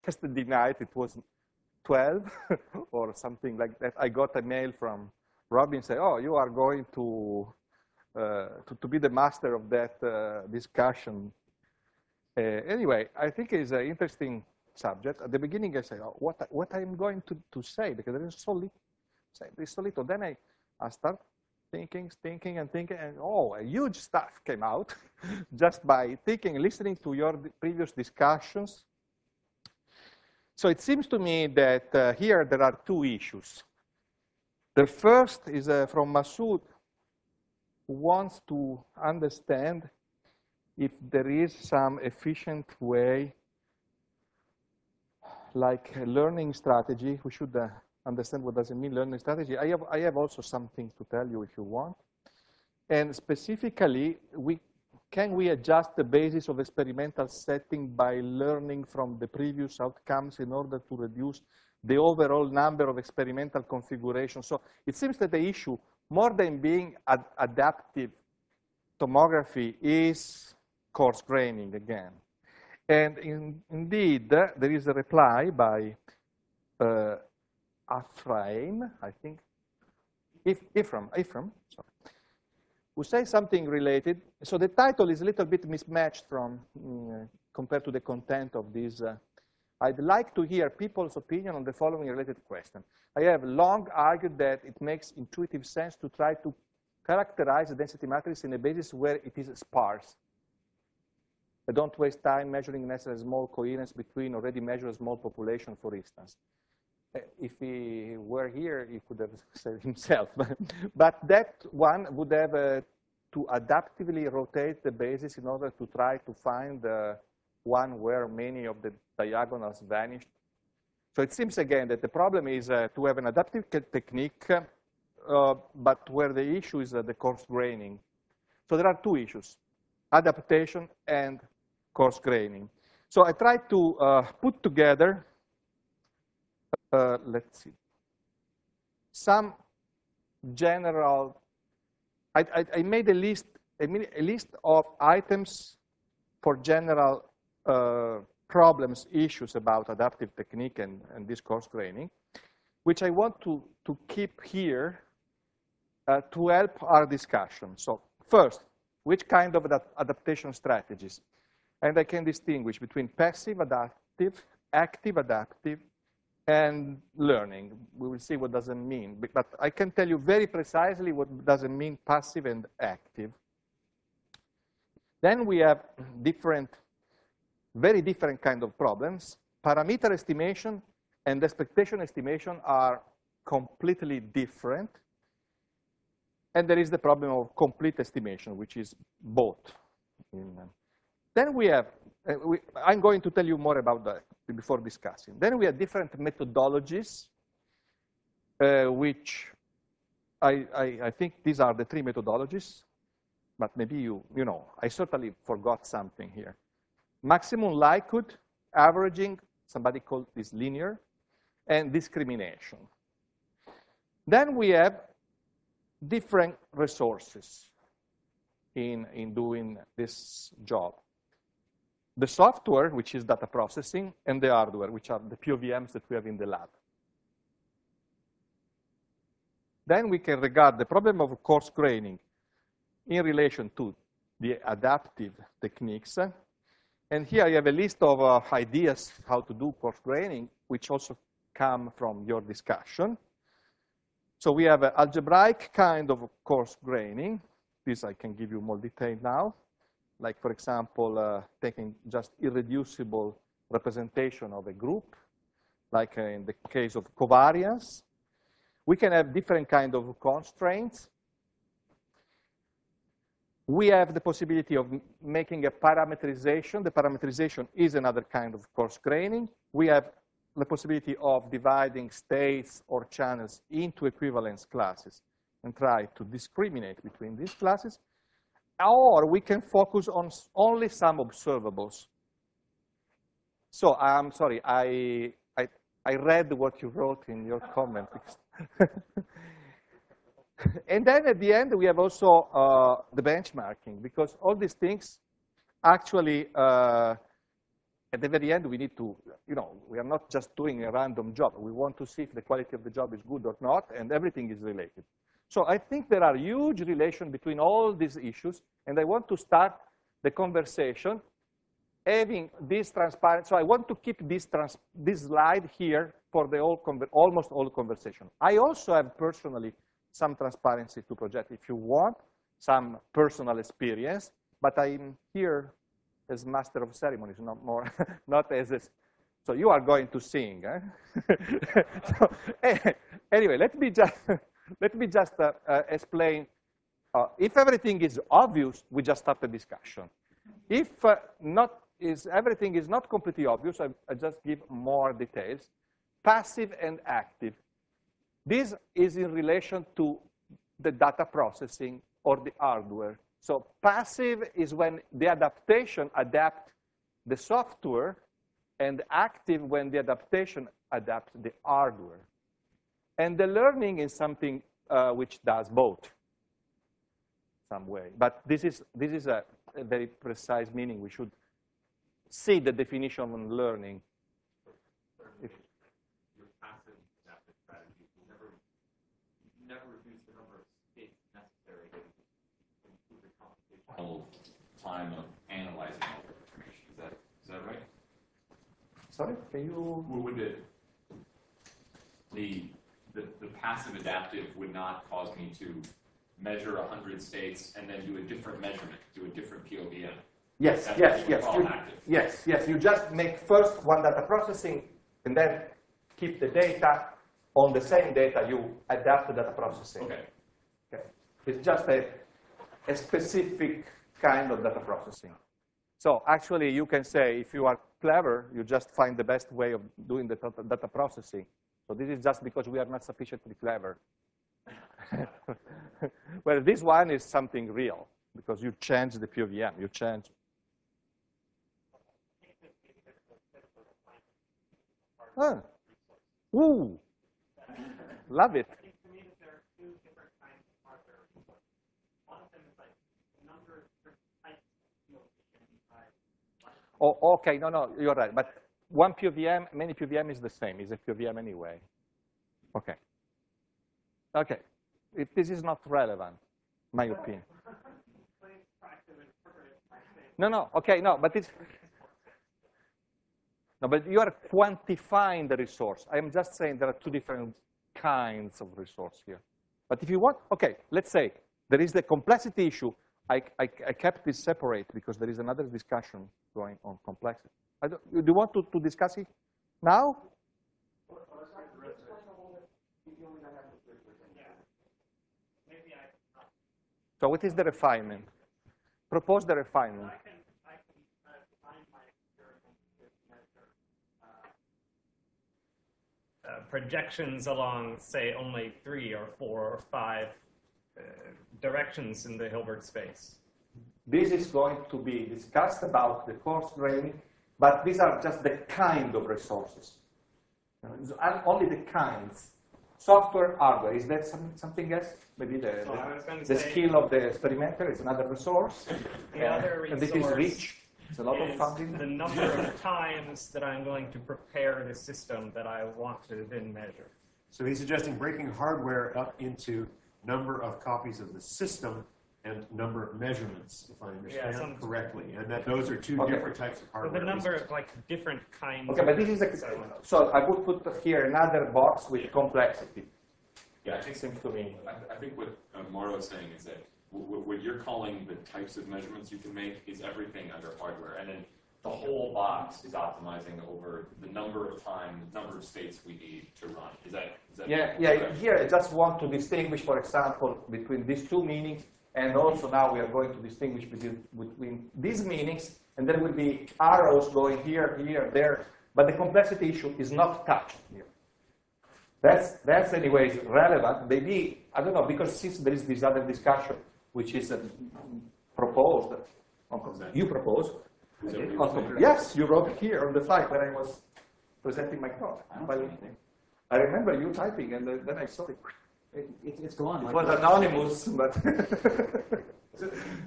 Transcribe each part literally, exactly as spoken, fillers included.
yesterday night it was twelve or something like that. I got a mail from Robin saying, oh, you are going to, uh, to, to be the master of that uh, discussion. Uh, anyway, I think it's an interesting subject. At the beginning, I said, oh, what, what I'm going to, to say, because there is so little. There's so little. Then I, I start thinking, thinking, and thinking, and oh, a huge stuff came out just by thinking, listening to your previous discussions. So it seems to me that uh, here there are two issues. The first is uh, from Masood, who wants to understand if there is some efficient way, like a learning strategy. We should uh, understand what does it mean, learning strategy. I have, I have also something to tell you if you want. And specifically, we, can we adjust the basis of experimental setting by learning from the previous outcomes in order to reduce the overall number of experimental configurations? So it seems that the issue, more than being ad adaptive tomography, is coarse graining again. And in, indeed, uh, there is a reply by uh, Ephraim, I think, if, Ephraim, Ephraim, sorry, who says something related. So the title is a little bit mismatched from uh, compared to the content of this. Uh, I'd like to hear people's opinion on the following related question. I have long argued that it makes intuitive sense to try to characterize the density matrix in a basis where it is sparse. I don't waste time measuring necessary small coherence between already measured small population, for instance. If he were here, he could have said himself. But that one would have uh, to adaptively rotate the basis in order to try to find uh, one where many of the diagonals vanished. So it seems again that the problem is uh, to have an adaptive technique, uh, but where the issue is uh, the coarse graining. So there are two issues, adaptation and coarse graining. So I tried to uh, put together, uh, let's see, some general, I, I, I made a list, a, a list of items for general uh, problems, issues about adaptive technique and, and this coarse graining, which I want to, to keep here uh, to help our discussion. So first, which kind of ad adaptation strategies? And I can distinguish between passive adaptive, active adaptive, and learning. We will see what does it mean. But I can tell you very precisely what does it mean passive and active. Then we have different, very different kind of problems. Parameter estimation and expectation estimation are completely different. And there is the problem of complete estimation, which is both. In, uh, then we have, uh, we, I'm going to tell you more about that before discussing. Then we have different methodologies, uh, which I, I, I think these are the three methodologies, but maybe you, you know, I certainly forgot something here. Maximum likelihood, averaging, somebody called this linear, and discrimination. Then we have different resources in, in doing this job. The software, which is data processing, and the hardware, which are the P O V Ms that we have in the lab. Then we can regard the problem of coarse graining in relation to the adaptive techniques. And here I have a list of uh, ideas how to do coarse graining, which also come from your discussion. So we have an algebraic kind of coarse graining. This I can give you more detail now. Like, for example, uh, taking just irreducible representation of a group, like uh, in the case of covariance. We can have different kind of constraints. We have the possibility of making a parameterization. The parameterization is another kind of coarse graining. We have the possibility of dividing states or channels into equivalence classes and try to discriminate between these classes. Or we can focus on only some observables. So I'm sorry, I, I, I read what you wrote in your comment. And then at the end, we have also uh, the benchmarking, because all these things actually uh, at the very end, we need to, you know, we are not just doing a random job. We want to see if the quality of the job is good or not, and everything is related. So I think there are huge relations between all these issues, and I want to start the conversation having this transparent. So I want to keep this, trans this slide here for the whole almost all conversation. I also have personally some transparency to project if you want, some personal experience, but I'm here as master of ceremonies, not more, not as a, so you are going to sing. Eh? So, anyway, let me just, let me just uh, uh, explain. Uh, if everything is obvious, we just start the discussion. If uh, not, is everything is not completely obvious, I, I just give more details. Passive and active. This is in relation to the data processing or the hardware. So passive is when the adaptation adapts the software, and active when the adaptation adapts the hardware. And the learning is something uh, which does both some way. But this is, this is a, a very precise meaning. We should see the definition of learning. If, your passive adaptive strategy will never, never reduce the number of states necessary to improve the computational time of analyzing all the information. Is that, is that right? Sorry, can you? Would it, the, the, the passive adaptive would not cause me to measure one hundred states and then do a different measurement, do a different P O V M? Yes, That's yes, yes. You, active. yes, yes. You just make first one data processing and then keep the data on the same data. You adapt the data processing. Okay. Okay. It's just a, a specific kind of data processing. So actually, you can say if you are clever, you just find the best way of doing the data processing. So this is just because we are not sufficiently clever. Well, this one is something real because you change the P O V M. You change. Huh. Ooh, love it. Oh, okay, no, no, you're right. But one P O V M, many P O V M is the same. It's a P O V M anyway. Okay. Okay. It, this is not relevant, my opinion. No, no, okay, no, but it's, no, but you are quantifying the resource. I am just saying there are two different kinds of resource here. But if you want, okay, let's say there is the complexity issue. I, I, I kept this separate because there is another discussion going on complexity. I don't, do you want to, to discuss it now? So what is the refinement? Propose the refinement. Uh, projections along, say, only three or four or five uh, directions in the Hilbert space. This is going to be discussed about the coarse graining, but these are just the kind of resources. And only the kinds. Software, hardware, is that some, something else? Maybe the, so the, the skill of the experimenter is another resource. The uh, other resource and this is rich. It's a lot of funding. The number of times that I'm going to prepare the system that I want to then measure. So he's suggesting breaking hardware up into number of copies of the system and number of measurements, if I understand Yeah, correctly, and that those are two okay. different types of So hardware. the number of like different kinds. Okay, but this is a, so I would put here another box with complexity. Yeah, I think, seems to me. I, I think what uh, Mauro is saying is that w what you're calling the types of measurements you can make is everything under hardware, and then the whole box is optimizing over the number of times, number of states we need to run. Is that? Is that Yeah, yeah. Here I just want to distinguish, for example, between these two meanings, and also now we are going to distinguish between, between these meanings, and there will be arrows going here, here, there, but the complexity issue is not touched here. That's, that's anyways relevant. Maybe, I don't know, because since there is this other discussion, which is uh, proposed, you proposed. Yes, you wrote it here on the slide when I was presenting my talk. I remember you typing, and then I saw it. It, it, it's gone. It like was that. anonymous, but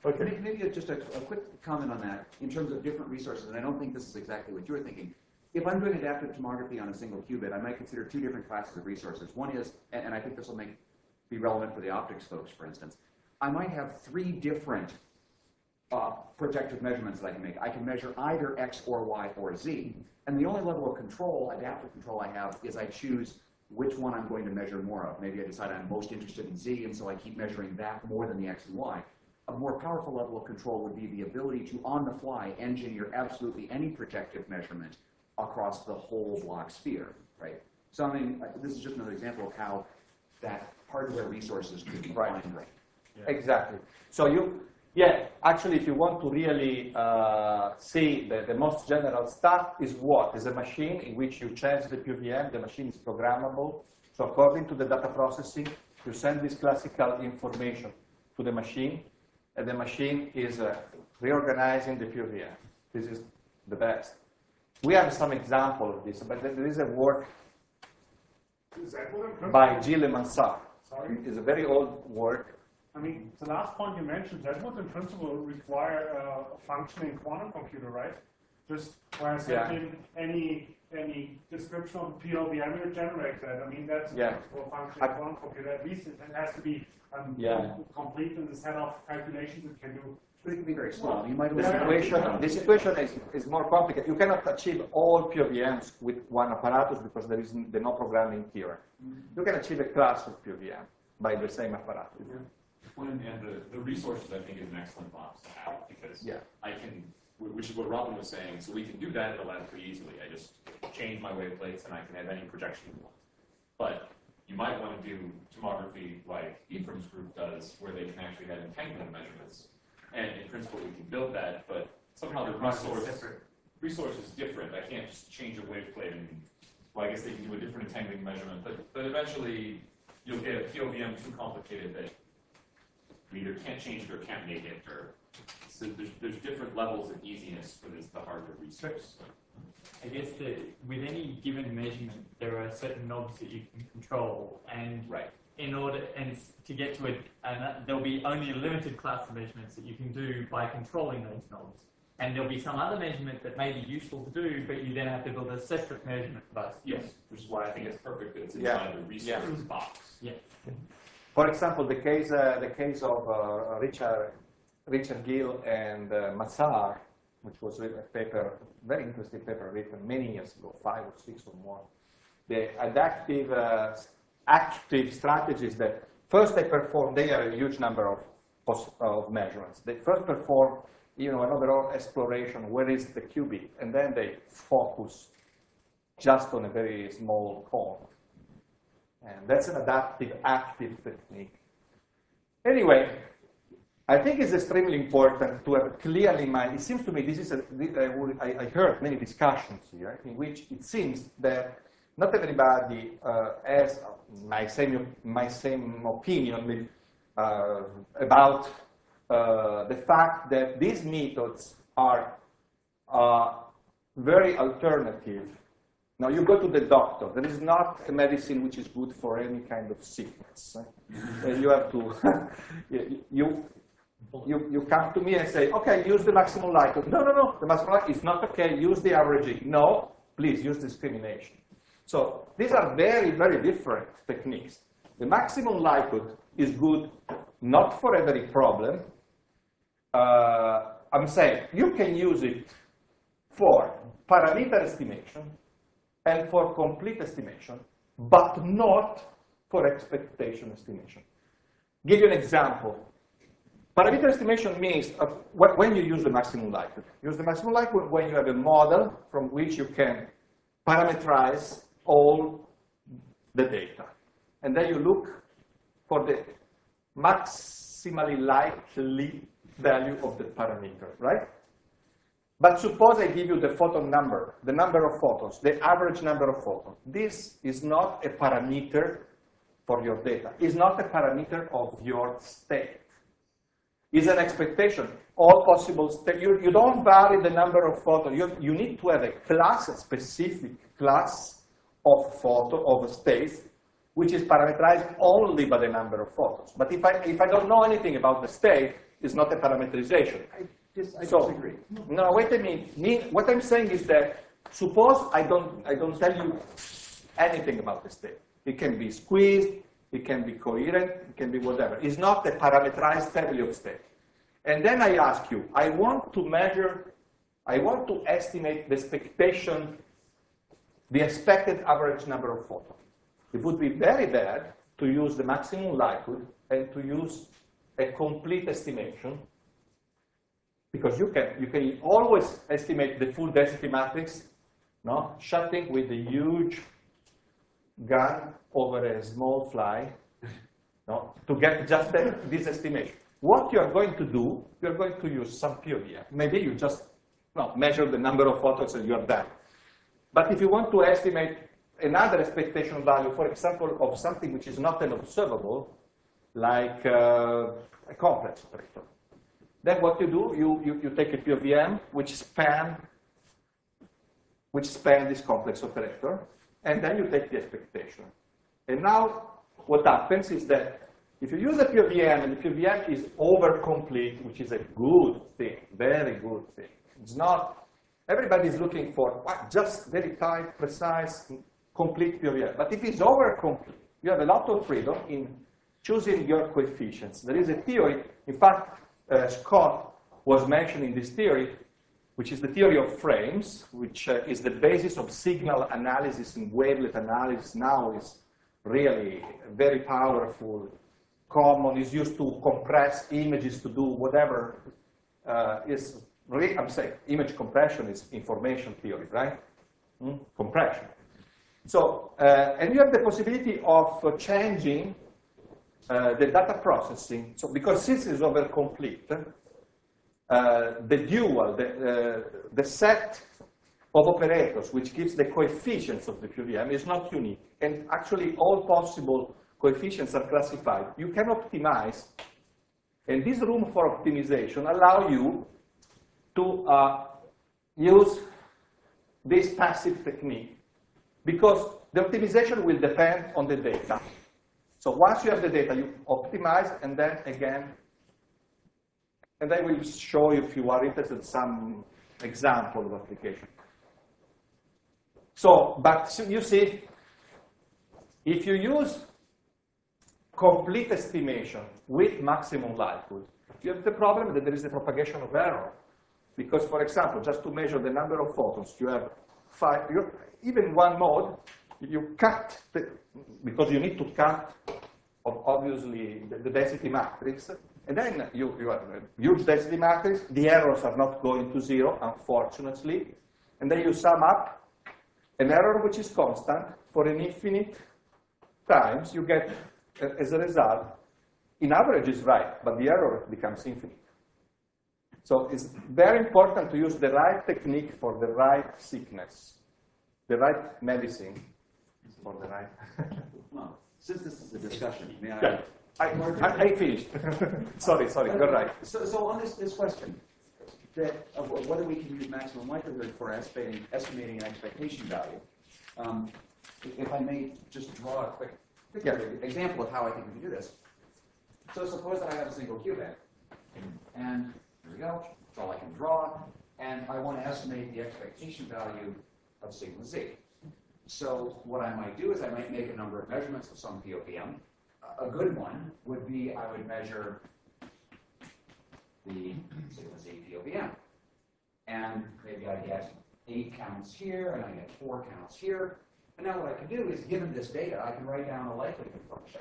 Okay. Maybe, maybe just a, a quick comment on that in terms of different resources, and I don't think this is exactly what you were thinking. If I'm doing adaptive tomography on a single qubit, I might consider two different classes of resources. One is, and, and I think this will make be relevant for the optics folks, for instance, I might have three different uh, projective measurements that I can make. I can measure either X or Y or Z, and the only level of control, adaptive control I have, is I choose which one I'm going to measure more of. Maybe I decide I'm most interested in Z, and so I keep measuring that more than the X and Y. A more powerful level of control would be the ability to, on the fly, engineer absolutely any projective measurement across the whole block sphere, right? So I mean, this is just another example of how that hardware resources could be Right. defined right. Yeah. Exactly. So you, yeah, actually, if you want to really uh, see the, the most general stuff, is what? Is a machine in which you change the P V M, the machine is programmable. So according to the data processing, you send this classical information to the machine, and the machine is uh, reorganizing the P V M. This is the best. We have some example of this, but there is a work Is that what I'm by Gilles and Mansart. Sorry? It's a very old work. I mean, the last point you mentioned, that would in principle require uh, a functioning quantum computer, right? Just where I send Yeah. in any any description of the P L V M, it generates that. I mean, that's Yeah. a functioning I- quantum computer. At least it has to be um, Yeah. complete in the set of calculations it can do. But it can be very small. You might The only situation, the situation is, is more complicated. You cannot achieve all P O V Ms with one apparatus because there is the no programming here. You can achieve a class of P O V M by the same apparatus. Well, and and the, the resources, I think, is an excellent box to have because Yeah. I can, which is what Robin was saying, so we can do that in the lab pretty easily. I just change my waveplates and I can have any projection you want. But you might want to do tomography like Ephraim's group does, where they can actually have entanglement measurements. And in principle, we can build that, but somehow the resource, resource is different. I can't just change a waveplate and, well, I guess they can do a different entangling measurement, but, but eventually you'll get a P O V M too complicated that you either can't change it or can't make it, or so there's, there's different levels of easiness for this, the hardware resource. I guess that with any given measurement, there are certain knobs that you can control, and Right. in order and to get to it, and there'll be only a limited class of measurements that you can do by controlling those knobs. And there'll be some other measurement that may be useful to do, but you then have to build a separate measurement device. Yes, which is why I think it's perfect that it's Yeah. inside the resources box. Yeah. For example, the case, uh, the case of uh, Richard, Richard Gill and uh, Mansart, which was a paper, very interesting paper written many years ago, five or six or more. The adaptive, uh, active strategies that first they perform, they are a huge number of, of measurements. They first perform, you know, an overall exploration, where is the qubit, and then they focus just on a very small cone. And that's an adaptive, active technique. Anyway, I think it's extremely important to have clearly in mind. It seems to me this is a, I, I heard many discussions here in which it seems that not everybody uh, has my same my same opinion uh, about uh, the fact that these methods are uh, very alternative. Now you go to the doctor. There is not a medicine which is good for any kind of sickness. Uh, you have to you. You, you come to me and say, okay, use the maximum likelihood. No, no, no, the maximum likelihood is not okay, use the averaging. No, please use discrimination. So these are very, very different techniques. The maximum likelihood is good not for every problem. Uh, I'm saying you can use it for parameter estimation and for complete estimation, but not for expectation estimation. Give you an example. Parameter estimation means uh, when you use the maximum likelihood. Use the maximum likelihood when you have a model from which you can parameterize all the data. And then you look for the maximally likely value of the parameter, right? But suppose I give you the photon number, the number of photons, the average number of photons. This is not a parameter for your data. It's not a parameter of your state. Is an expectation. All possible states. You, you don't vary the number of photons. You, you need to have a class, a specific class of photo of states, which is parameterized only by the number of photons. But if I, if I don't know anything about the state, is not a parameterization. I, dis I So- disagree. No, wait a minute. Me, what I'm saying is that suppose I don't, I don't tell you anything about the state. It can be squeezed, it can be coherent, it can be whatever. It's not a parameterized family of state. And then I ask you, I want to measure, I want to estimate the expectation, the expected average number of photons. It would be very bad to use the maximum likelihood and to use a complete estimation, because you can, you can always estimate the full density matrix, no? Shooting with a huge gun over a small fly, no? To get just the, this estimation. What you are going to do, you are going to use some P O V M. Maybe you just no, measure the number of photons and you are done. But if you want to estimate another expectation value, for example, of something which is not an observable, like uh, a complex operator, then what you do, you, you, you take a P O V M which span, which span this complex operator, and then you take the expectation. And now what happens is that if you use a P O V M and the P O V M is over-complete, which is a good thing, very good thing. It's not, everybody is looking for what, just very tight, precise, complete P O V M. But if it's over-complete, you have a lot of freedom in choosing your coefficients. There is a theory, in fact, uh, Scott was mentioning this theory, which is the theory of frames, which uh, is the basis of signal analysis and wavelet analysis. Now is really very powerful, common, is used to compress images to do whatever uh, is, really, I'm saying, image compression is information theory, right? Mm? Compression. So, uh, and you have the possibility of uh, changing uh, the data processing. So, because since it's over complete, uh, the dual, the, uh, the set of operators which gives the coefficients of the P O V M is not unique. And actually, all possible coefficients are classified. You can optimize, and this room for optimization allow you to uh, use this passive technique, because the optimization will depend on the data. So once you have the data, you optimize, and then again, and I will show you, if you are interested, some example of application. So, but you see, if you use complete estimation with maximum likelihood, you have the problem that there is the propagation of error. Because, for example, just to measure the number of photons, you have five, you, even one mode, you cut, the, because you need to cut, of obviously, the, the density matrix, and then you, you have a huge density matrix, the errors are not going to zero, unfortunately, and then you sum up an error which is constant for an infinite times, you get, as a result, in average is right, but the error becomes infinite. So it's very important to use the right technique for the right sickness, the right medicine for the right. Well, since this is a discussion, may I? Yeah. I, I, I finished. sorry, sorry, you're right. So, so on this, this question, that of whether we can use maximum likelihood for estimating, estimating an expectation value, um, if I may just draw a quick, quick Yeah. example of how I think we can do this. So suppose that I have a single qubit, and here we go, that's all I can draw, and I want to estimate the expectation value of sigma z. So what I might do is I might make a number of measurements of some P O V M. A good one would be I would measure the sigma z P O V M. And maybe I get eight counts here, and I get four counts here. And now what I can do is, given this data, I can write down a likelihood function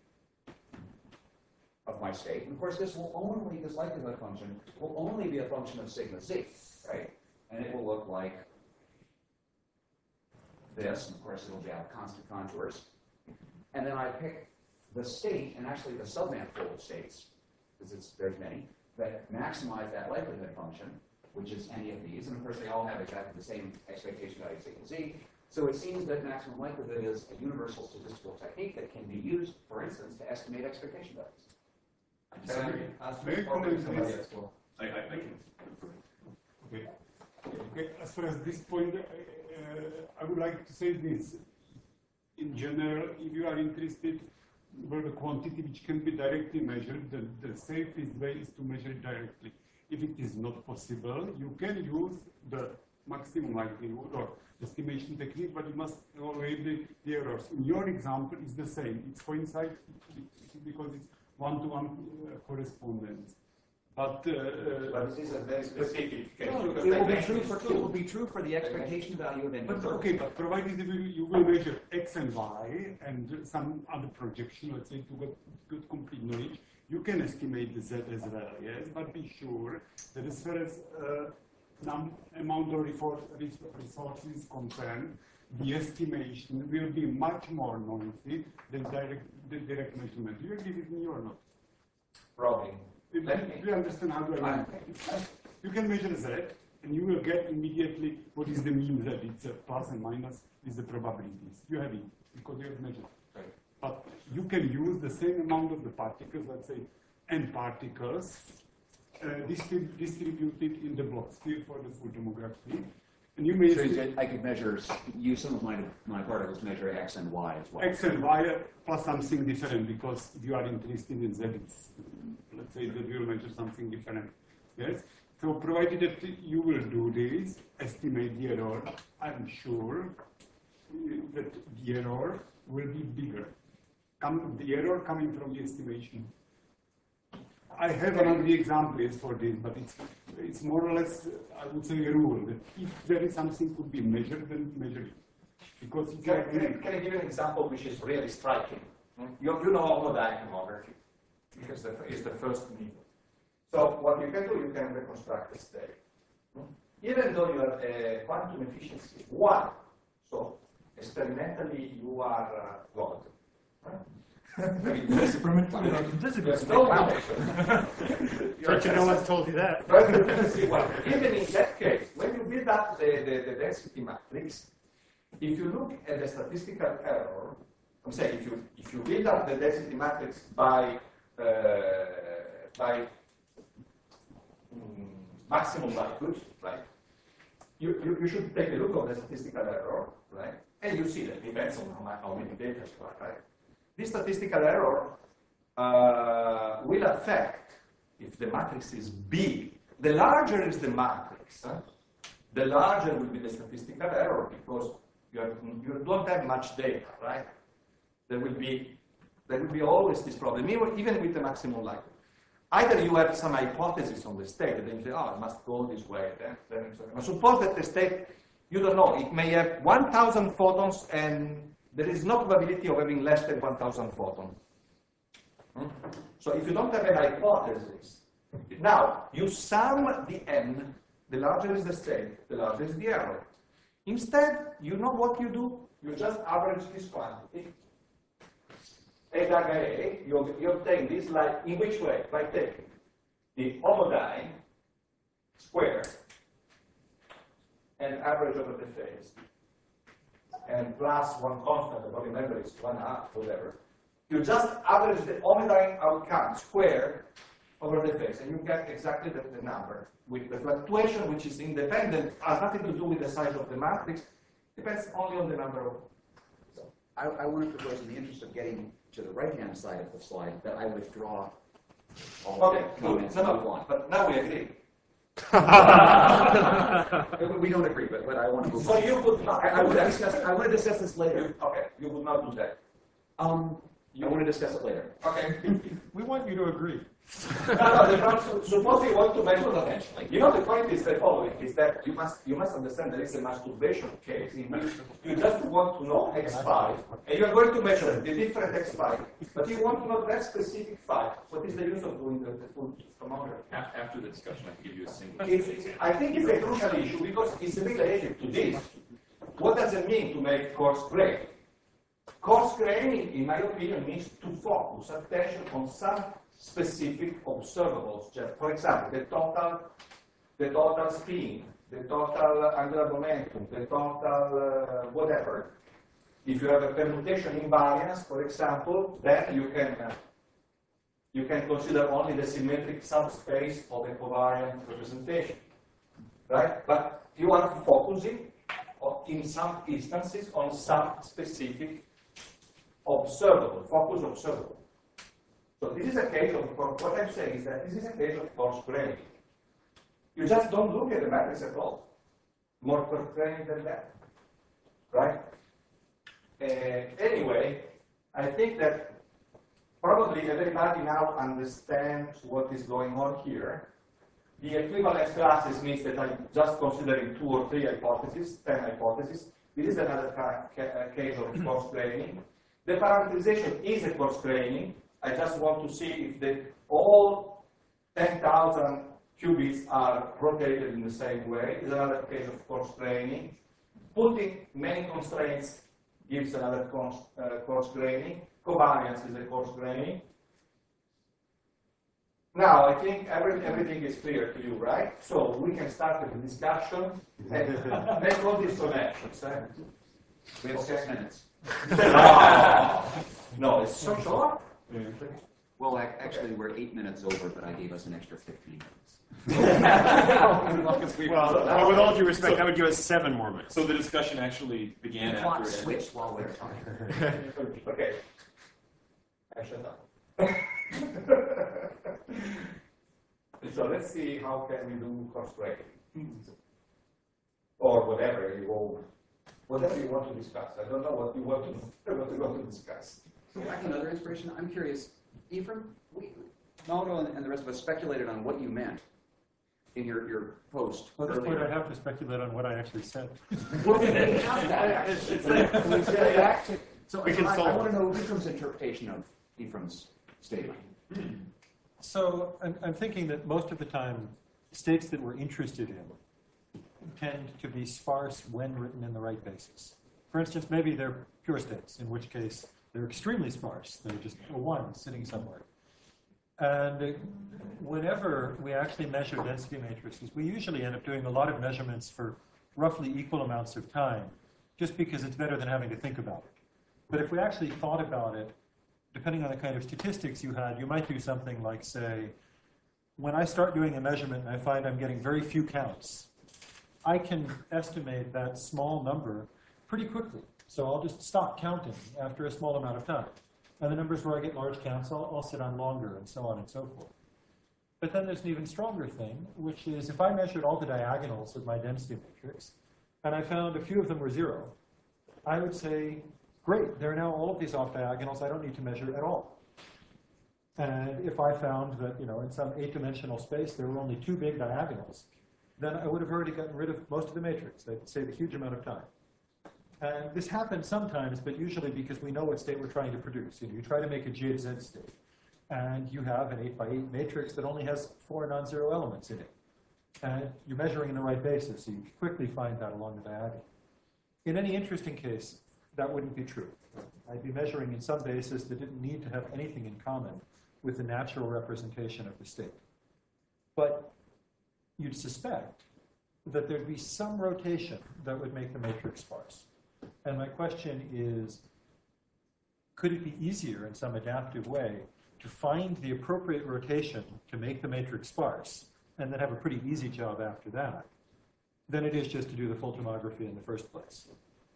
of my state. And of course, this will only, this likelihood function will only be a function of sigma z, right? And it will look like this. And of course, it'll have constant contours. And then I pick the state, and actually the submanifold of states, because there's many, that maximize that likelihood function, which is any of these. And of course, they all have exactly the same expectation value sigma z. So it seems that maximum likelihood is a universal statistical technique that can be used, for instance, to estimate expectation values. I disagree. May I comment, please? I, I, I can. Okay. Okay. As far as this point, uh, I would like to say this. In general, if you are interested where the quantity which can be directly measured, the, the safest way is to measure it directly. If it is not possible, you can use the maximum likelihood or estimation technique, but you must avoid the, the errors. In your example, it's the same. It's coincide because it's one-to-one uh, correspondence. But, uh, but this is a very specific case. No, it will be true for it will be true for the expectation value of any. But okay, but provided you will, you will measure x and y and some other projection, let's say to get, get complete knowledge, you can estimate the z as well, yes. But be sure that as far as uh, num amount of resources is concerned, the estimation will be much more noisy than direct the direct measurement. Do you agree with me or not? Probably. Do you understand how to I You can measure z, and you will get immediately what is the mean z. It's a plus and minus is the probabilities. You have it because you have measured. Right. But you can use the same amount of the particles, let's say n particles, uh, distrib distributed in the block sphere for the full tomography. And you may so you, I could measure, use some of my, my particles measure x and y as well. X and y plus something different, because if you are interested in z, it's, let's say that you will measure something different. Yes? So provided that you will do this, estimate the error, I'm sure that the error will be bigger. Come, the error coming from the estimation. I have another example for this, but it's, it's more or less, I would say, a rule that if there is something could be measured, then measure it. Because if Can, you can, I, can I give you an example which is really striking? You, you know homodiag tomography, because the, it's the first medium. So what you can do, you can reconstruct the state. Even though you have a quantum efficiency one, so experimentally you are uh, God. Right? There's no foundation. But you no one's told you that. Well, even in that case, when you build up the, the, the density matrix, if you look at the statistical error, I'm saying if you if you build up the density matrix by uh, by mm, maximum likelihood, right? You, you you should take a look at the statistical error, right? And you see that it depends on how, much, how many data you are, right? This statistical error uh, will affect, if the matrix is big, the larger is the matrix, huh? The larger will be the statistical error, because you, have, you don't have much data, right? There will be, there will be always this problem, even with the maximum likelihood. Either you have some hypothesis on the state, and then you say, oh, it must go this way, then, then it's okay. But suppose that the state, you don't know, it may have one thousand photons, and there is no probability of having less than one thousand photons. Hmm? So if you don't have a hypothesis, now you sum the n, the larger is the state, the larger is the error. Instead, you know what you do? You just average this quantity. A dagger A, you, you obtain this like, in which way? By taking the homodyne square and average over the phase, and plus one constant, I don't remember, it's one half, whatever. You just average the homodyne outcome square over the phase, and you get exactly the, the number. With the fluctuation, which is independent, has nothing to do with the size of the matrix, depends only on the number of. So I, I want to propose, in the interest of getting to the right-hand side of the slide, that I withdraw all Okay, the good. comments No, and no, move on. but now we agree. We don't agree, but, but I want to move So on. you would not. I, I want to discuss. I want to discuss this later. You, okay, you would not do that. Um, I want to discuss it later. Okay. we want you to agree. no, no, the problem, suppose you want to measure eventually. You know, the point is the following, is that you must you must understand there is a masturbation case in which you just want to know x five, and you are going to measure the different x five, but you want to know that specific five. What is the use of doing the, the full thermometer? After the discussion, I can give you a single. It's, I think it's a crucial issue because it's related to this. What does it mean to make coarse grain? Coarse grain, in my opinion, means to focus attention on some specific observables. Just, for example, the total, the total spin, the total angular momentum, the total uh, whatever. If you have a permutation invariance, for example, then you can uh, you can consider only the symmetric subspace of a covariant representation, right? But you are focusing on, in some instances on some specific observable, focus observable. So this is a case of, what I'm saying is that this is a case of coarse graining. You just don't look at the matrix at all. More coarse graining than that, right? Uh, anyway, I think that probably everybody now understands what is going on here. The equivalence classes means that I'm just considering two or three hypotheses, ten hypotheses. This is another ca ca case of coarse graining. The parameterization is a coarse graining. I just want to see if the, all ten thousand qubits are rotated in the same way. Is another case of coarse graining. Putting many constraints gives another coarse, uh, coarse graining. Covariance is a coarse graining. Now, I think every, everything is clear to you, right? So we can start with the discussion and make all these connections. Eh? We have six minutes. no. no, it's so short. Yeah. Well, ac actually, we're eight minutes over, but I gave us an extra fifteen minutes. Well, well, with all due respect, I would give us seven more minutes. So the discussion actually began The clock after it switched while we were talking. Okay. I shut up. So let's see how can we do coarse graining. Or whatever you want, whatever you want to discuss. I don't know what you want to, what you want to discuss. So back to another inspiration. I'm curious, Ephraim, we, Mauro and, and the rest of us speculated on what you meant in your, your post. Well, at this point, earlier. I have to speculate on what I actually said. Well, we didn't have that, actually. So We can I, solve I want it. to know Ephraim's interpretation of Ephraim's statement. So I'm, I'm thinking that most of the time, states that we're interested in tend to be sparse when written in the right basis. For instance, maybe they're pure states, in which case they're extremely sparse. They're just a one sitting somewhere. And whenever we actually measure density matrices, we usually end up doing a lot of measurements for roughly equal amounts of time, just because it's better than having to think about it. But if we actually thought about it, depending on the kind of statistics you had, you might do something like, say, when I start doing a measurement and I find I'm getting very few counts, I can estimate that small number pretty quickly. So I'll just stop counting after a small amount of time. And the numbers where I get large counts, I'll, I'll sit on longer, and so on and so forth. But then there's an even stronger thing, which is if I measured all the diagonals of my density matrix, and I found a few of them were zero, I would say, great, there are now all of these off diagonals I don't need to measure at all. And if I found that, you know, in some eight-dimensional space there were only two big diagonals, then I would have already gotten rid of most of the matrix. That would save a huge amount of time. And this happens sometimes, but usually because we know what state we're trying to produce. You know, you try to make a G Z state, and you have an eight by eight matrix that only has four non-zero elements in it. And you're measuring in the right basis, so you quickly find that along the diagonal. In any interesting case, that wouldn't be true. I'd be measuring in some basis that didn't need to have anything in common with the natural representation of the state. But you'd suspect that there'd be some rotation that would make the matrix sparse. And my question is, could it be easier in some adaptive way to find the appropriate rotation to make the matrix sparse, and then have a pretty easy job after that, than it is just to do the full tomography in the first place?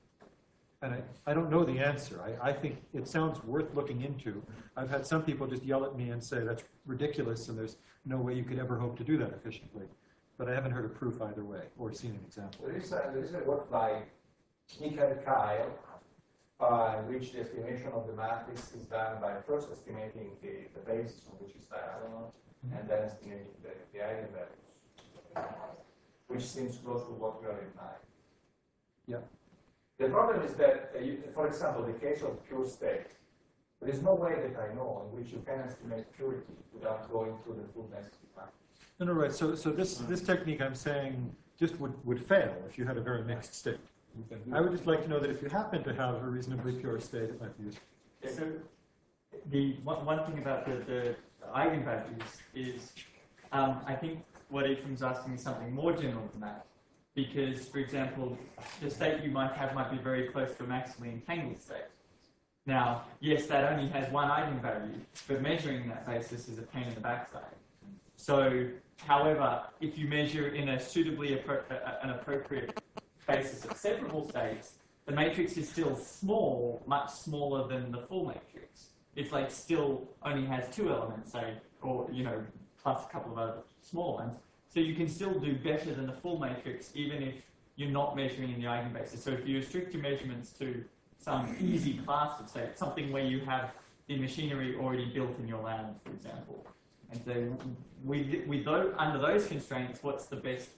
And I, I don't know the answer. I, I think it sounds worth looking into. I've had some people just yell at me and say, that's ridiculous, and there's no way you could ever hope to do that efficiently. But I haven't heard a proof either way, or seen an example. There is a, there is a work by Michael Kyle, uh, in which the estimation of the matrix is done by first estimating the, the basis on which it's diagonal, Mm-hmm. and then estimating the, the eigenvalues, which seems close to what we are implying. Yeah. The problem is that, uh, you, for example, the case of pure state, there is no way that I know in which you can estimate purity without going through the full density matrix. No, no, right. So, so this, this technique I'm saying just would, would fail if you had a very mixed state. I would just like to know that if you happen to have a reasonably pure state, it might be useful. So the one, one thing about the, the eigenvalues is um, I think what Ephraim's asking is something more general than that. Because, for example, the state you might have might be very close to a maximally entangled state. Now, yes, that only has one eigenvalue, but measuring that basis is a pain in the backside. So, however, if you measure in a suitably appro uh, an appropriate basis of separable states, the matrix is still small, much smaller than the full matrix. It's like still only has two elements, say, or, you know, plus a couple of other small ones. So you can still do better than the full matrix, even if you're not measuring in the eigenbasis. So if you restrict your measurements to some easy class of, say, something where you have the machinery already built in your lab, for example, and so we, we those, under those constraints, what's the best?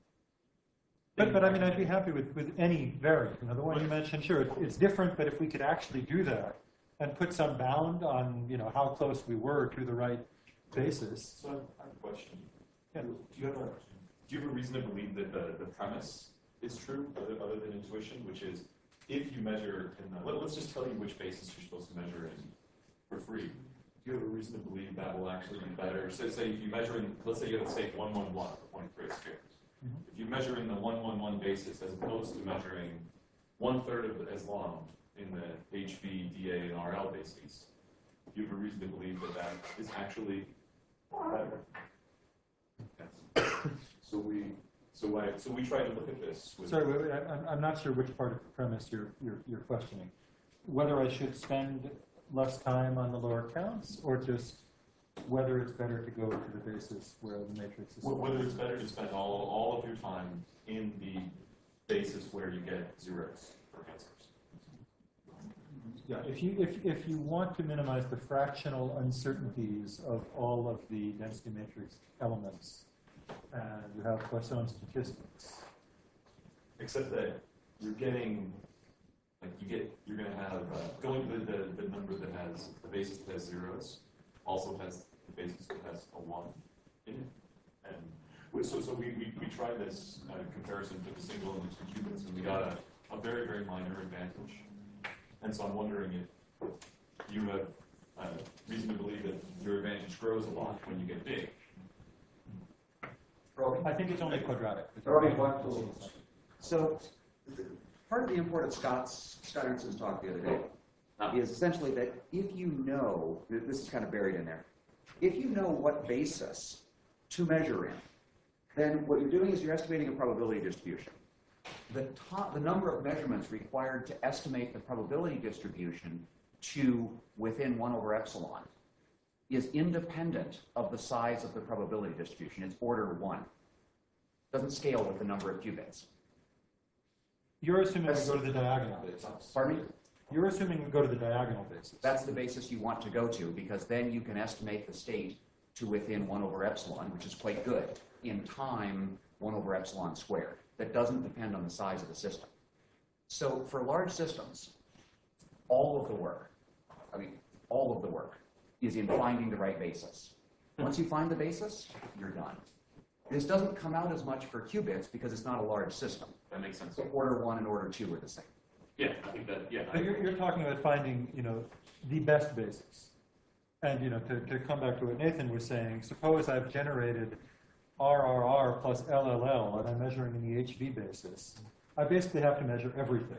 But, but I mean, I'd be happy with, with any variant. You know, the one you mentioned, sure, it, it's different, but if we could actually do that and put some bound on, you know, how close we were to the right basis. So I have a question. Yeah. Do you have a do you have a reason to believe that the, the premise is true, other, other than intuition, which is if you measure in the, let, let's just tell you which basis you're supposed to measure in for free. Do you have a reason to believe that will actually be better? So say if you measure in, let's say you have a state one one one for point three spheres. Mm-hmm. If you measure in the one one one basis as opposed to measuring one third of as long in the H V, D A, and R L bases, do you have a reason to believe that that is actually better? Yes. So we, so why, so we tried to look at this. With Sorry, wait, wait, I'm, I'm not sure which part of the premise you're, you're, you're questioning. Whether I should spend less time on the lower counts, or just whether it's better to go to the basis where the matrix is. Whether it's better to spend all, all of your time in the basis where you get zeros for answers. Yeah, if you if if you want to minimize the fractional uncertainties of all of the density matrix elements, and you have Poisson statistics. Except that you're getting, like you get, you're going to have uh, going to the, the the number that has the basis that has zeros, also has the basis that has a one in it, and we, so so we, we we tried this uh, comparison to the single and the two qubits, and we got a, a very very minor advantage. And so I'm wondering if you have uh, reason to believe that your advantage grows a lot when you get big. I think it's only quadratic. Robin, what to? So part of the import of Scott's, Scott Ernst's talk the other day is essentially that if you know, this is kind of buried in there, if you know what basis to measure in, then what you're doing is you're estimating a probability distribution. The, top, the number of measurements required to estimate the probability distribution to within one over epsilon is independent of the size of the probability distribution. It's order one. It doesn't scale with the number of qubits. You're assuming we go to the diagonal basis. Pardon me? You're assuming we go to the diagonal basis. That's the basis you want to go to, because then you can estimate the state to within one over epsilon, which is quite good, in time one over epsilon squared. That doesn't depend on the size of the system. So for large systems, all of the work, I mean, all of the work is in finding the right basis. Once you find the basis, you're done. This doesn't come out as much for qubits because it's not a large system. That makes sense. So order one and order two are the same. Yeah, I think that, yeah. But you're, you're talking about finding, you know, the best basis. And, you know, to, to come back to what Nathan was saying, suppose I've generated R R R plus L L L, and I'm measuring in the H V basis. I basically have to measure everything.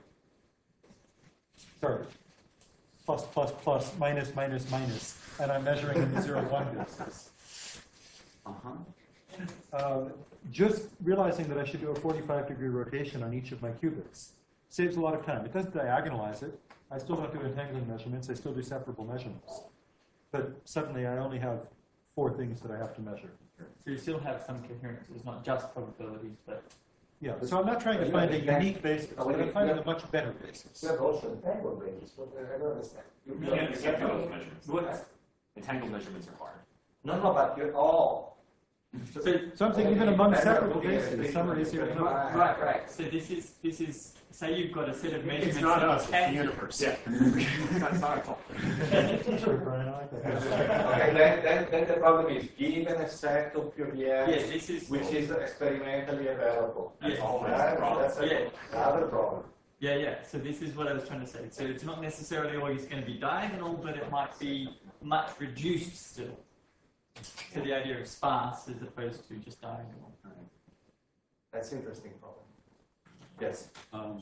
Sorry. Plus, plus, plus, minus, minus, minus, and I'm measuring in the zero, one basis. Uh-huh. Uh, just realizing that I should do a forty-five degree rotation on each of my qubits saves a lot of time. It doesn't diagonalize it. I still don't do entangling measurements. I still do separable measurements. But suddenly I only have four things that I have to measure. So you still have some coherence. It's not just probabilities, but Yeah, so I'm not trying to find a unique basis, but I'm finding a much better basis. You have also entangled basis, but I don't understand. You You can't accept those measurements. What? Entangled measurements are hard. No, no, but you're all. so, So I'm saying even among separable bases, some are easier to know. Right, right. so this is this is say you've got a set of measurements. It's not that us, you it's can- the universe. Yeah. That's not our fault. Sure, Brian, I like that. Okay, then, then, then the problem is given a set of Fourier, Yeah, this is which is experimentally available. Yeah. always That's, the problem. that's a- Yeah. another problem. Yeah, yeah. So this is what I was trying to say. So it's not necessarily always going to be diagonal, but it might be much reduced still to the idea of sparse as opposed to just diagonal. That's interesting problem. Yes. Um,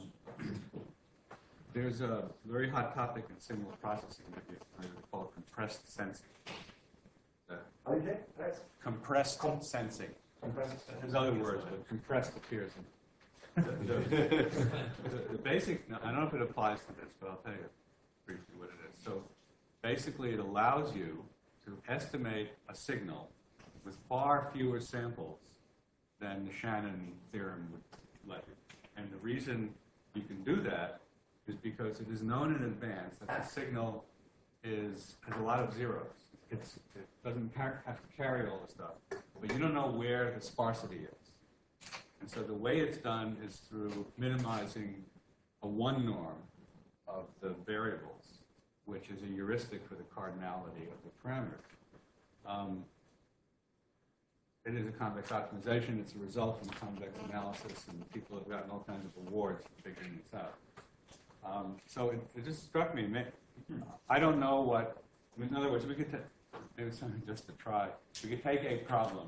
there's a very hot topic in signal processing that you call compressed sensing. Uh, How is it? Yes. compressed sensing. Compressed. There's other words, but compressed appears in the, the, the basic, I don't know if it applies to this, but I'll tell you briefly what it is. So basically it allows you to estimate a signal with far fewer samples than the Shannon theorem would let you. And the reason you can do that is because it is known in advance that the signal is has a lot of zeros. It's, it doesn't car- have to carry all the stuff, but you don't know where the sparsity is. And so the way it's done is through minimizing a one norm of the variables, which is a heuristic for the cardinality of the parameters. Um, it is a convex optimization. It's a result from convex analysis, and people have gotten all kinds of awards for figuring this out. Um, so it, it just struck me. I don't know what, I mean, in other words, we could take, maybe something just to try, we could take a problem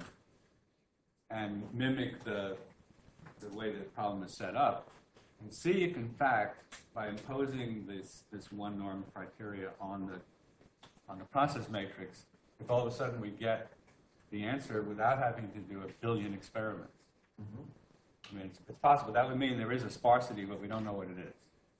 and mimic the, the way the problem is set up and see if, in fact, by imposing this, this one norm criteria on the, on the process matrix, if all of a sudden we get the answer without having to do a billion experiments. Mm-hmm. I mean, it's, it's possible. That would mean there is a sparsity, but we don't know what it is.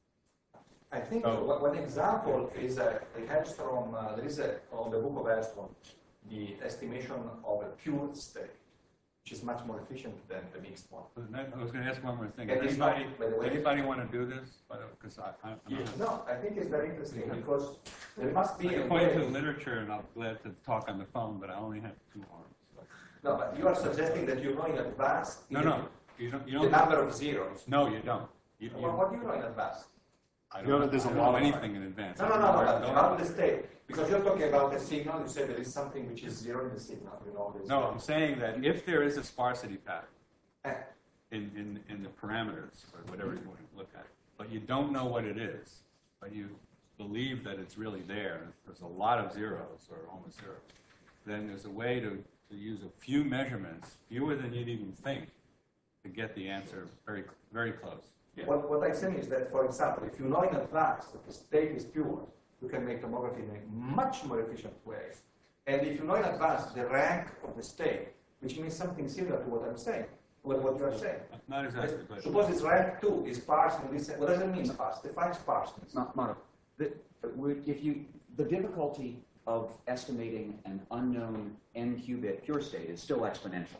I think So- one one example is uh, the Hellstrom, uh, there is a, on the book of Hellstrom, the estimation of a pure state, which is much more efficient than the mixed one. I was going to ask one more thing. And Does it's anybody, not, by the way- anybody want to do this? Because I, I, I'm not- No, I think it's very interesting because there must be I a can point to way. literature, and I'm glad to talk on the phone, but I only have two arms. So. No, but you are suggesting that you know in advance No, no, you don't. You the don't. number of zeros. No, you don't. You, you, Well, what do you know in advance? I You know that there's I a don't lot know of- anything in advance. No, I no, don't no, know where no, it's going. about the state. Because you're talking about the signal, you say there is something which is zero in the signal. You know, there's No, I'm saying that if there is a sparsity pattern Eh, in, in, in the parameters, or whatever you want to look at, but you don't know what it is, but you believe that it's really there, and there's a lot of zeros, or almost zeros, then there's a way to, to use a few measurements, fewer than you'd even think, to get the answer very, very close. What, what I'm saying is that, for example, if you know in advance that the state is pure, you can make tomography in a much more efficient way. And if you know in advance the rank of the state, which means something similar to what I'm saying, what, what you are saying. Not exactly, but Suppose it's rank two, is sparse in this. What does it mean sparse? Define sparseness. Not, not, the, if you, the difficulty of estimating an unknown n qubit pure state is still exponential.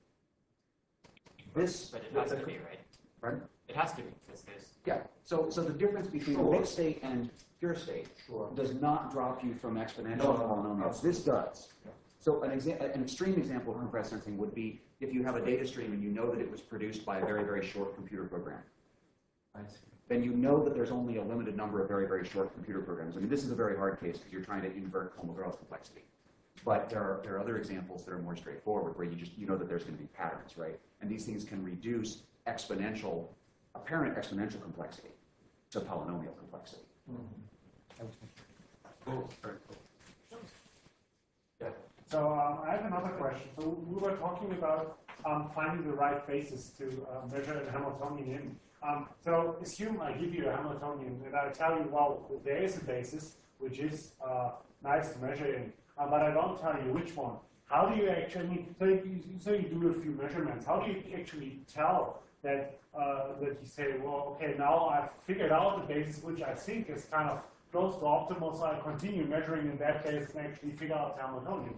This, But it has to be, right? Pardon? It has to be, because there's Yeah, so, so the difference between Sure. mixed state and pure state Sure. does not drop you from exponential No, no, no, polynomials. no. This does. So an, exa- an extreme example of compressed sensing would be if you have a data stream and you know that it was produced by a very, very short computer program. Then you know that there's only a limited number of very, very short computer programs. I mean, this is a very hard case because you're trying to invert Kolmogorov complexity. But there are, there are other examples that are more straightforward where you just, you know that there's going to be patterns, right? And these things can reduce exponential, apparent exponential complexity to polynomial complexity. cool, very cool. So um, I have another question. So we were talking about um, finding the right basis to uh, measure a Hamiltonian in. Um, so assume I give you a Hamiltonian and I tell you, well, there is a basis which is uh, nice to measure in, uh, but I don't tell you which one. How do you actually, so you, so you do a few measurements, how do you actually tell that, uh, that you say, well, okay, now I've figured out the basis which I think is kind of close to optimal, so I continue measuring in that case and actually figure out the Hamiltonian.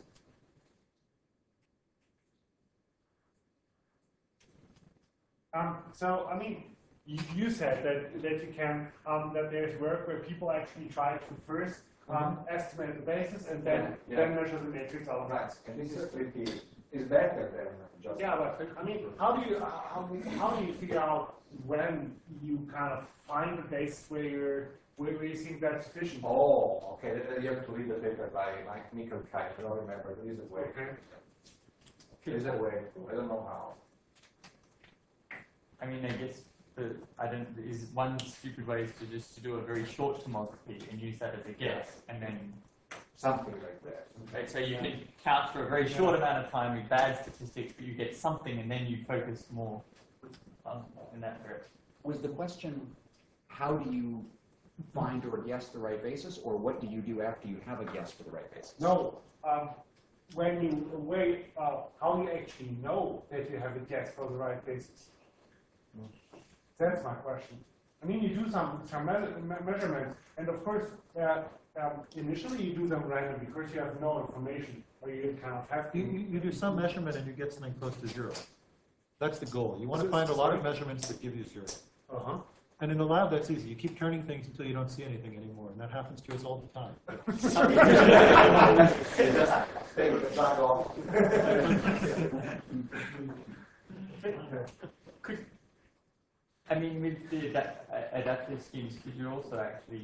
Um, so, I mean, you, you said that, that you can, um, that there's work where people actually try to first um, estimate the basis and then, Yeah, then yeah. measure the matrix elements. Right. And this is pretty, is better than just. Yeah, but I mean, how do you how, how do you figure out when you kind of find the basis where you're where, where you think that's sufficient? Oh, okay. Then you have to read the paper by Mike Mikkel Kite. I don't remember. There is a way. Okay. There is a way. I don't know how. I mean, I guess the I don't is one stupid way is to just to do a very short tomography and use that as a guess, and then Something like that. right, so you can count for a very short amount of time with bad statistics, but you get something, and then you focus more um, in that direction. Was the question, how do you find or guess the right basis, or what do you do after you have a guess for the right basis? No. Um, when you wait, uh, how do you actually know that you have a guess for the right basis? That's my question. I mean, you do some, some me me measurements, and of course, uh, um, initially you do them randomly because you have no information, or you kind of have to. You, you, you do some measurement and you get something close to zero. That's the goal. You want to find a lot of measurements that give you zero. Uh-huh. And in the lab, that's easy. You keep turning things until you don't see anything anymore, and that happens to us all the time. Take the bag off. Could, I mean, with the adapt, uh, adaptive schemes, could you also actually,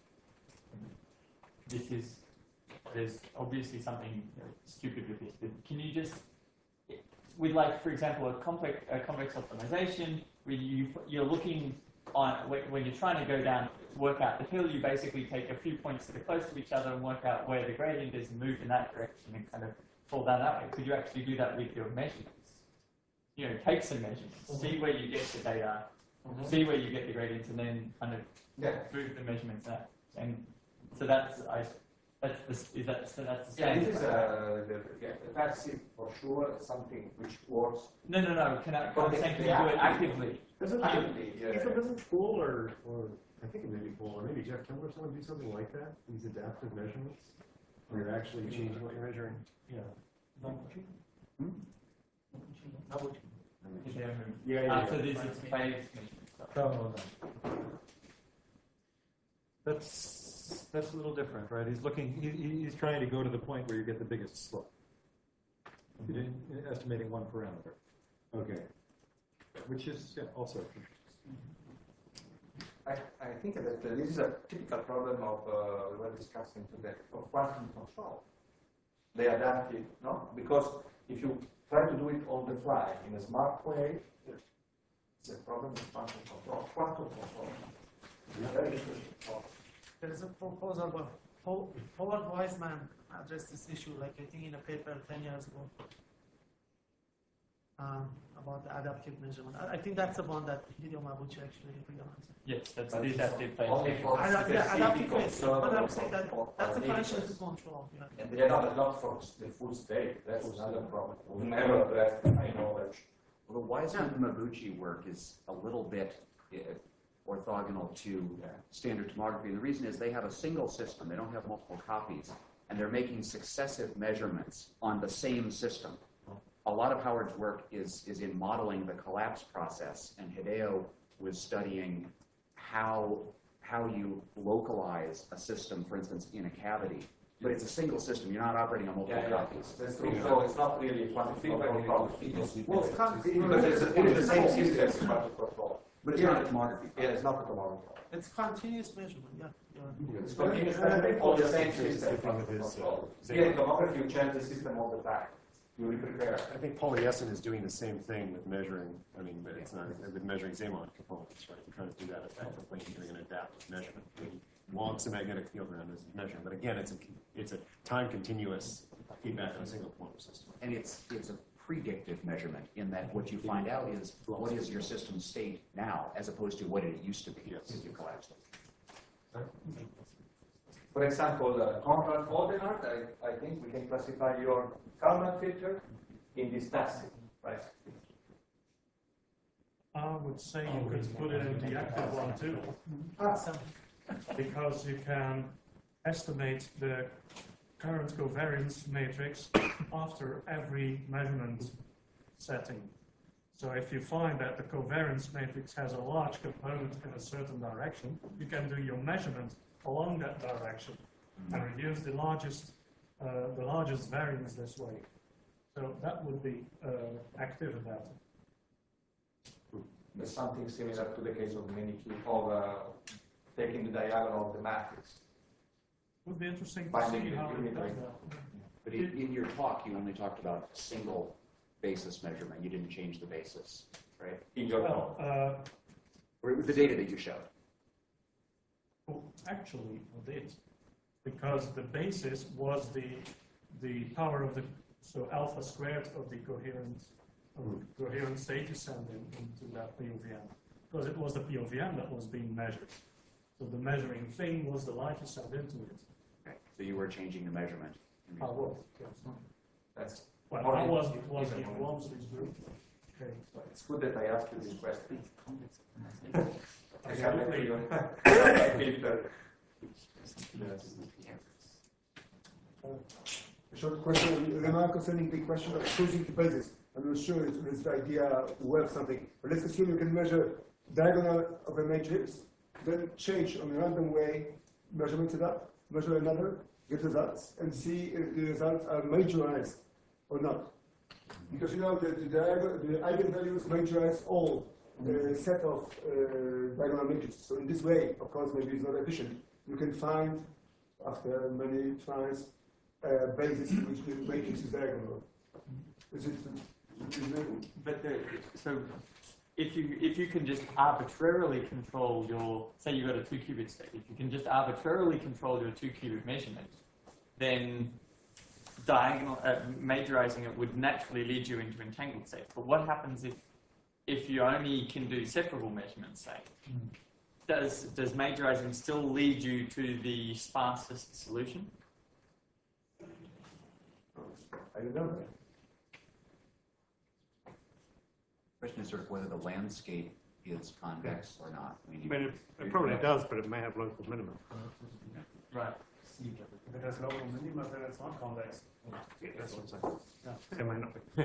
this is, there's obviously something you know, stupid with this, but can you just, with like, for example, a complex, a complex optimization, where you, you're looking on, when you're trying to go down to work out the hill, you basically take a few points that are close to each other and work out where the gradient is and move in that direction and kind of fall down that way. Could you actually do that with your measurements? You know, take some measurements, see where you get the data, mm-hmm. see where you get the gradients, and then kind of yeah. move the measurements out. And so that's, I, that's the, is that, so that's the yeah, standard. this is uh, the, yeah, the passive for sure, something which works. No, no, no, can I, I'm saying, can you do it actively? Doesn't actively, yeah. If it doesn't Poole or, or I think it may be Poole, or maybe Jeff Kimball or someone do something like that, these adaptive measurements, where you're actually changing what you're measuring. Yeah. Hmm? Yeah, Yeah, yeah, After yeah. this, it's phase stuff. No, no, no. That's, that's a little different, right? He's looking, he, he- he's trying to go to the point where you get the biggest slope. He didn't, estimating one parameter, Okay. which is yeah, also. I, I think that uh, this is a typical problem of, uh, we were discussing today, of quantum control. They adaptive, no? Because if you try to do it on the fly in a smart way, it's a problem with quantum control. Quantum control. Very interesting. There is a proposal, but Ho- Howard Wiseman addressed this issue, like I think in a paper ten years ago, um, about the adaptive measurement. I, I think that's the one that Hideo Mabuchi actually agreed on. Yes, that's the adaptive phase. Only for Adap- yeah, adaptive specific phase, but concern I'm saying that of- that's of a function natures. to control. Yeah. And they are not, not for the full state. That's another problem. We'll never address high knowledge. Well, the Wiseman and Mabuchi work is a little bit uh, orthogonal to standard tomography. And the reason is they have a single system. They don't have multiple copies. And they're making successive measurements on the same system. A lot of Howard's work is, is in modeling the collapse process. And Hideo was studying how, how you localize a system, for instance, in a cavity. But it's a single system. You're not operating on multiple Yeah, yeah. copies. That's true. So it's not really quantum control. Well, it's con- Because it's, it's the same system as quantum control. But it's not a tomography. Yeah, it's not a tomography. It's continuous measurement, yeah. yeah. It's continuous measurement of the same system. Different with his, uh, Yeah, in tomography, you change the system all the time. You re-prepare. I think Polyesen is doing the same thing with measuring, I mean, but it's not, with measuring Zeeman components, right? We're trying to do that effectively, doing an adaptive measurement. He wants a magnetic field around his measurement, but again, it's a, it's a time continuous feedback on a single quantum system. And it's it's a predictive measurement in that what you find out is what is your system state now as opposed to what it used to be if you collapsed it. For example, uh, Conrad Oldenhard, I, I think we can classify your Kalman filter in this passive, right? I would say you could put it in the active one too, because you can estimate the current covariance matrix after every measurement setting. So if you find that the covariance matrix has a large component in a certain direction, you can do your measurement along that direction and reduce the largest uh, the largest variance this way. So that would be uh, active adaptive. There's something similar to the case of Minikey of uh, taking the diagonal of the matrix. Would be interesting to Finding see the how it unit does rate. that. But in, in your talk, you only talked about a single basis measurement. You didn't change the basis, right? In your Well, uh, Or the data that you showed. well, actually, I did, because the basis was the the power of the so alpha squared of the coherent of the coherent state descending into that P O V M, because it was the P O V M that was being measured. So the measuring thing was the light you sent into it. So you were changing the measurement. I was, yes. That's Well, I was was in Walmsley's group. It's good that I asked you this question. I can let you A short question, a remark concerning the question of choosing the basis. I'm not sure if this idea works something, but let's assume you can measure diagonal of a matrix, then change on a random way, measurements it up, measure another, get results, and see if the results are majorized or not. Because you know that the, diagonal, the eigenvalues majorize all the set of uh, diagonal matrices. So in this way, of course, maybe it's not efficient. You can find, after many tries, uh, basis in which the matrix is diagonal. Is it? Is it But the, so if you if you can just arbitrarily control your, say you've got a two qubit state, if you can just arbitrarily control your two qubit measurement, then diagonal uh, majorizing it would naturally lead you into entangled states. But what happens if if you only can do separable measurements, say? Does does majorizing still lead you to the sparsest solution? I don't know. The question is sort of whether the landscape is convex or not. I mean, I mean, it, it probably does, but it may have local minima. Right. If it has local minima, then it's not convex. That's what I'm saying. Yeah, it might not be.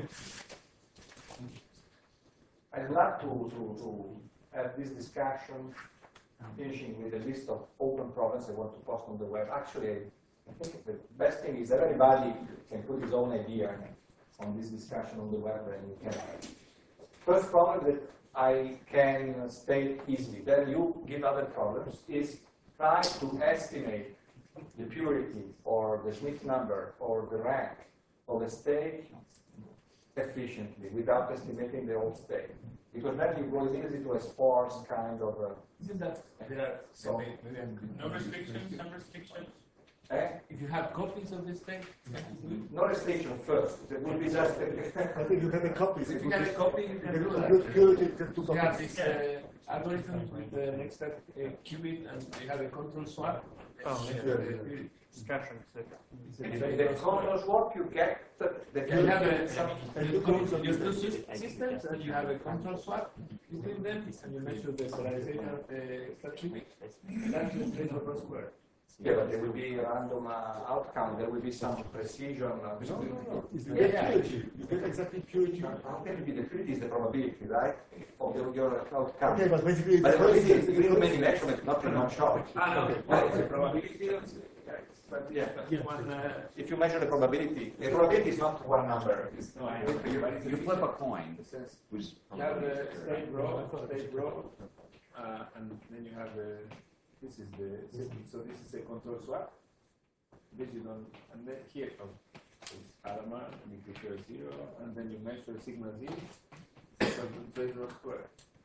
I'd like to, to, to have this discussion, finishing with a list of open problems I want to post on the web. Actually, I think the best thing is that everybody can put his own idea on this discussion on the web, and you can. First problem that I can state easily, then you give other problems, is try to estimate the purity or the Schmidt number or the rank of a state efficiently without estimating the whole state. Because then you go easily to a sparse kind of a... Isn't that, So, maybe, maybe I'm, no restrictions, some restrictions? eh? If you have copies of this thing? No restriction first. It will be just... I think you have a copy. If you have a copy, you can do Good purity, that. just two You have copies. this uh, algorithm with the next step uh, qubit, and you have a control swap. Oh, yeah. Yeah, yeah. Discussion. In the control swap, you get the... the You have a, some, you combine your two sys- systems, and you have a control swap between them, and you measure the polarization of the star qubit. That's the state of rho square. Yeah, but there will be a random uh, outcome. There will be some precision. Uh, No, no, no. It's the Yeah, yeah. purity. You get exactly purity. How can it be the purity is the probability, right? Of the, your outcome. Okay, but basically it's But the probability is the you do many measurements, not in one shot. Ah, no, Okay. well, it's a probability of, but yeah, but Yeah. one, uh, If you measure the probability, the probability is not one number. It's, no, I know, but it's You flip a coin, the sense. who's You have the state row, state row, uh, and then you have the, this is the, so this is a control swap. This you don't, and then here comes is Hadamard, and you prepare zero, and then you measure sigma z, equal to trade rho square.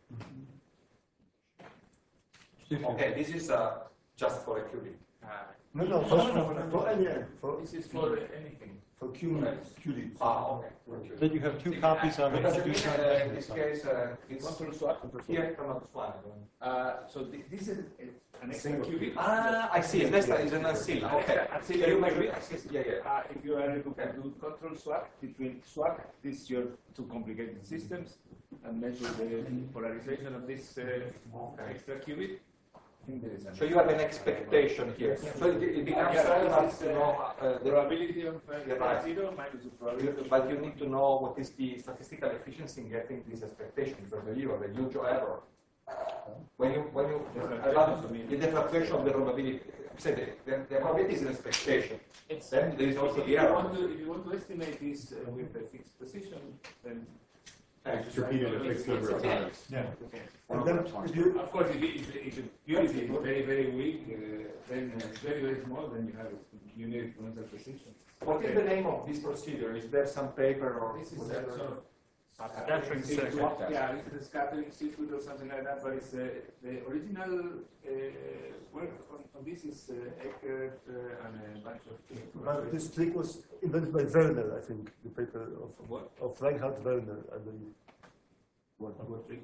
Okay, this is uh, just for a qubit. Uh, No, no, for, for, for any end. For, This is for anything. for qubits. qubits. Ah, okay. Then you have two copies of it. Because to do in, some uh, in measurements this on. case, uh, it's Control swap. here cannot swap. Uh, so thi- this is a- an extra qubit. Ah, I see. That's is an seal. Okay. So you measure. I see. Yeah, yeah. Uh, if you are able to do control swap between swap, this is your two complicated systems, and measure the polarization of this uh, extra qubit. I think there is an So you have an expectation here. So it, it becomes Yeah, relevant this to is, know uh, uh, the probability of uh, You're right. zero minus the probability. You- But you need to know what is the statistical efficiency in getting this expectation, because you have a huge error. When you, when you, the the fluctuation of the probability, say the, the, the probability is an expectation. It's, Then there is also if the you error. want to, if you want to estimate this uh, with a fixed position, then Just repeat it a fixed number of times. Yeah. okay. And then if you, Of course, if, it- if, it- if the purity is very, very weak, uh, then uh, it's very, very small, then you have you need exponential precision. What is the name of this procedure? Is there some paper or This is a whatever? sort of Scattering circuit. circuit. Yeah, it's a scattering circuit or something like that, but it's uh, the original uh, work on, on this is uh, Eckert uh, and a bunch of people. but this trick was invented by Werner, I think, the paper of, What? of Reinhard Werner, I believe. What, what trick?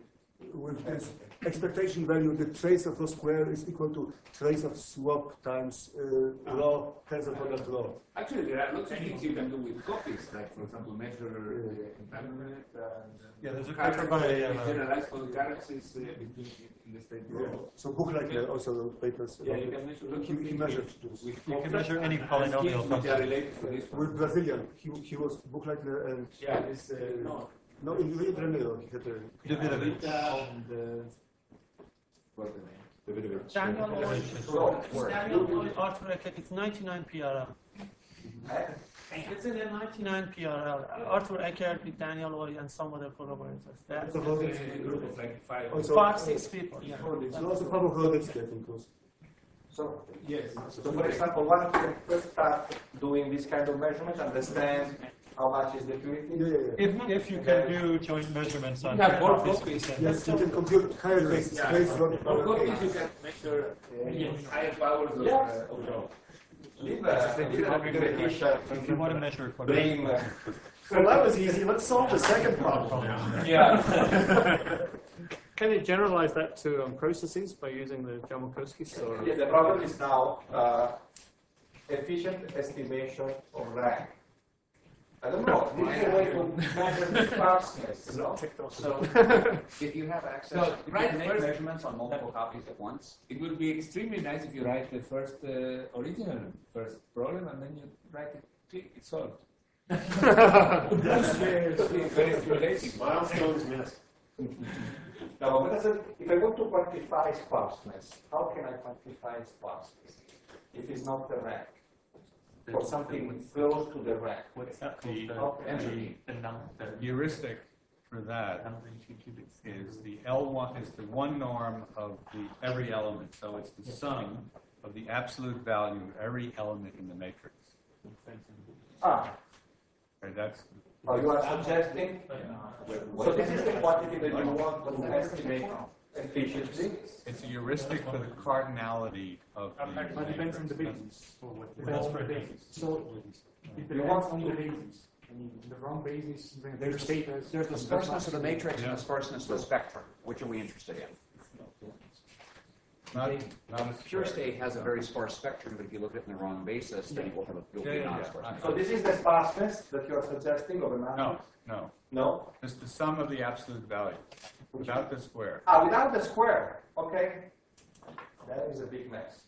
with this expectation value, the trace of the square is equal to trace of swap times uh, raw tensor product raw. Actually, there are lots of things you can do with copies, like, for example, measure uh, entanglement and Yeah, there's a current, paper by, uh, generalized concurrencies uh, between in the state Yeah. row. So Buchleitner also papers. Yeah, about you it. can measure He, lots he of things measured with- this. with You can copies measure any and polynomial schemes which are function. related to this one. With Brazilian, he, he was Buchleitner and Yeah, this, uh, no. no, in Rio de Janeiro, he had a Davidovich. And, uh, what's the name? Davidovich. Daniel Oy, So, Daniel Oy, Arthur Eckert, it's ninety-nine P R L. It's in the ninety-nine P R L. Arthur Eckert with Daniel Oy and some other collaborators. That's So Hoditsky- a group of like five. Also- five, six people. Yeah. So also Pavel Hoditsky, I think, was. So, Yes. so for example, one can first start doing this kind of measurement, understand how much is the purity. Yeah, yeah, yeah. If, if you can do joint measurements on Yeah, more copies, copies. Yes, you can compute higher traces, Yeah. trace not For copies, you can measure uh, higher powers of, Yes. uh, of job. Leave, uh, leave a repetition. if you want to measure it. Blame. Uh, Well, that was easy. Let's solve the second problem now. yeah. Can you generalize that to um, processes by using the Jamalkowski or? Yeah, the problem is now uh, efficient estimation of rank. I don't know. This is a way to measure the sparseness. No? So, if you have access, No, if you right can make first- measurements on multiple copies at once. It would be extremely nice if you write the first uh, original first problem and then you write it, click, it's solved. Very related. Milestones missed. Now, what does it, if I want to quantify sparseness, how can I quantify sparseness if it's not the rank? Or something close to the rank. What's that The- called? the- entropy. The num- the heuristic for that is the L one, is the one norm of the every element. So it's the sum of the absolute value of every element in the matrix. Ah, Okay, that's, oh, you are suggesting, so this is the quantity that you want to estimate efficiency. it's a heuristic for the cardinality of the That depends on the basis. Depends on the for- basis. So it You depends want- on the basis. I mean, the wrong basis. then There's, the state has- there's the sparseness of the matrix and the sparseness of the spectrum. Which are we interested in? not, not a Pure square. state has a very sparse spectrum, but if you look at it in the wrong basis, then it will have a, it will be Yeah, a yeah, yeah. non-sparse. So this is the sparseness that you are suggesting of a matrix? No, no. No? It's the sum of the absolute value without the square. Ah, without the square, okay. That is a big mess.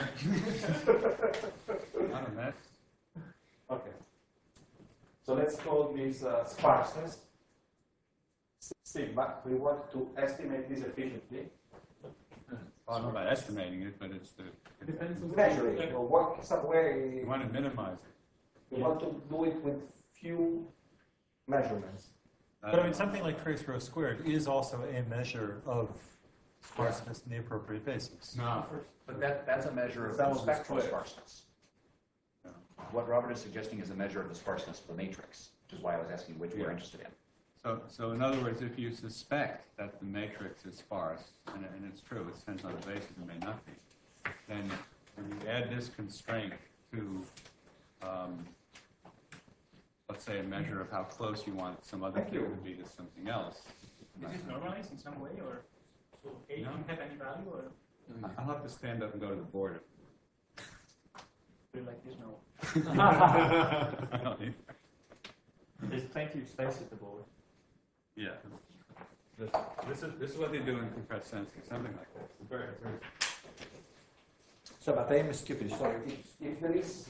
Not a mess. Okay. So let's call this uh, sparseness. Sigma. We want to estimate this efficiently. I don't know about estimating it, but it's the. Depends on the Measure it, or what, some way. You want to minimize it. We want to do it with few measurements. But I mean, something like trace row squared is also a measure of sparseness in the appropriate basis. No. But that, that's a measure of That the was spectral square. sparseness. What Robert is suggesting is a measure of the sparseness of the matrix, which is why I was asking which we're interested in. So, so in other words, if you suspect that the matrix is sparse, and, and it's true, it depends on the basis, it may not be, then when you add this constraint to, um, let's say, a measure of how close you want some other Thank thing you. to be to something else. Is this normalized in some way, or so A No. can have any value, or I'll have to stand up and go to the board. do like this now? I don't need- There's plenty of space at the board. Yeah. This, this is, this is what they do in compressed sensing, something like this. Very, very. So, but I'm stupid. So if, if there is,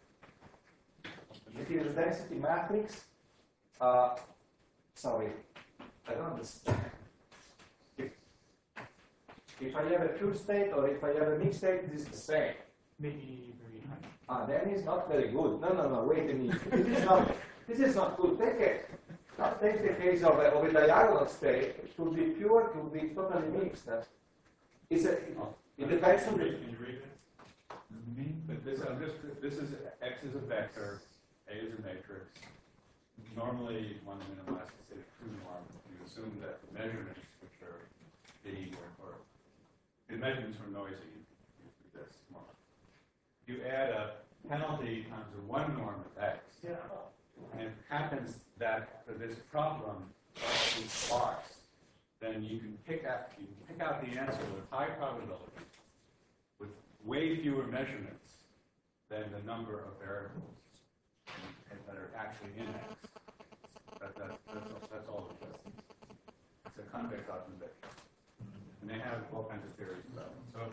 if it is density matrix, uh, sorry, I don't understand. If, if I have a pure state or if I have a mixed state, this is the same. Maybe very high. Ah, then it's not very good. No, no, no, wait a minute. This is not, this is not good. Take it. Now take the case of a, of a diagonal state. It could be pure, it could be totally mixed. Uh, It's a, it, it depends on the. Can you read it? But this, I'm just, this is, X is a vector, A is a matrix. Normally, you want to minimize the state of true norm. You assume that the measurements, which are B or, or the measurements are noisy, you do this more. You add a penalty times a one norm of X. Yeah. And it happens that for this problem, to be sparse, then you can pick out, you can pick out the answer with high probability, with way fewer measurements than the number of variables that are actually in X. That, that, that's, all, that's all it does. It's a convex optimization. And they have all kinds of theories about it. So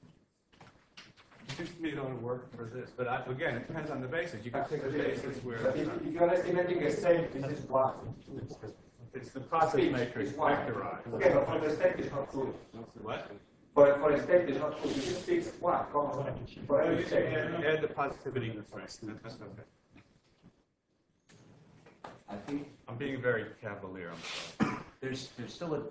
it seems to me it ought to work for this. But I, again, it depends on the basis. You can pick a basis where... But if, if you're estimating a state, this is one. It's the process Speech matrix is one. vectorized. Okay, but for the state, it's not true. What? For, for a state, it's not true. You just fix one, common. For every state. Add the positivity constraint. That's okay. I think I'm being very cavalier. I'm sorry. there's there's still a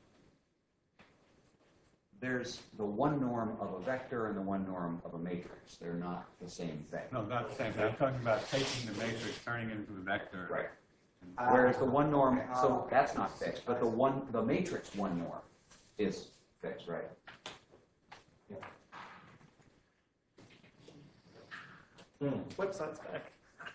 there's the one norm of a vector and the one norm of a matrix. They're not the same thing. No, not the same thing. I'm talking about taking the matrix, turning it into a vector. Right. Whereas the one norm, so that's not fixed, but the one the matrix one norm is fixed, right? Yeah. Hmm. Website's back.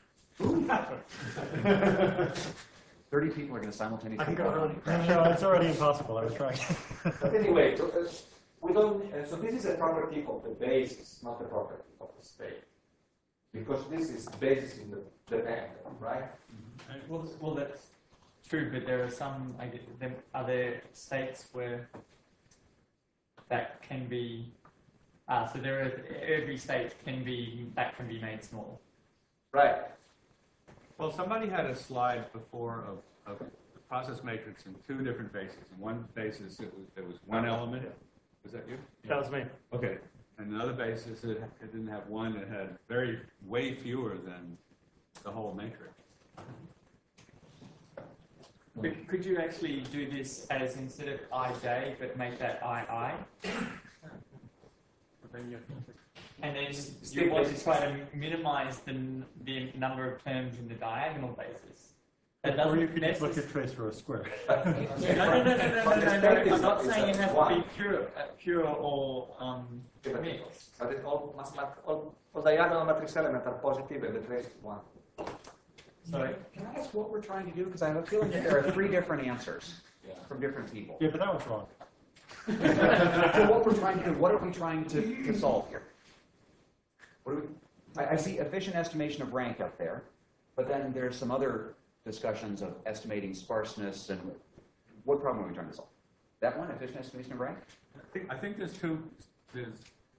Thirty people are going to simultaneously. I think already, no, it's already impossible. I was trying. But anyway, so, uh, we don't. Uh, so this is a property of the basis, not a property of the state, because this is basis in the, the bank, right? Well, well, that's true, but there are some. I guess, there, are there states where that can be? Uh, so there are every state can be that can be made small. Right. Well, somebody had a slide before of, of the process matrix in two different bases. In one basis, it was, there was one element. Was that you? That was me. Okay. And another basis, it, it didn't have one. It had very, way fewer than the whole matrix. Could, could you actually do this as instead of ij, but make that ii? And then you want to try to minimize the, the number of terms in the diagonal basis. That Or you doesn't could just look necess- at trace row square. no, no, no, no, no, no, no, no, no. I'm not saying it has to be pure, uh, pure or um, mixed. But it all, all, all diagonal matrix elements are positive and the trace is one. Sorry? Can I ask what we're trying to do? Because I have a feeling that there are three different answers from different people. Yeah, but that one's wrong. So what we're trying to do, what are we trying to, to solve here? What do we, I, I see efficient estimation of rank up there, but then there's some other discussions of estimating sparseness and what problem are we trying to solve? That one, efficient estimation of rank? I think, I think there's two, there's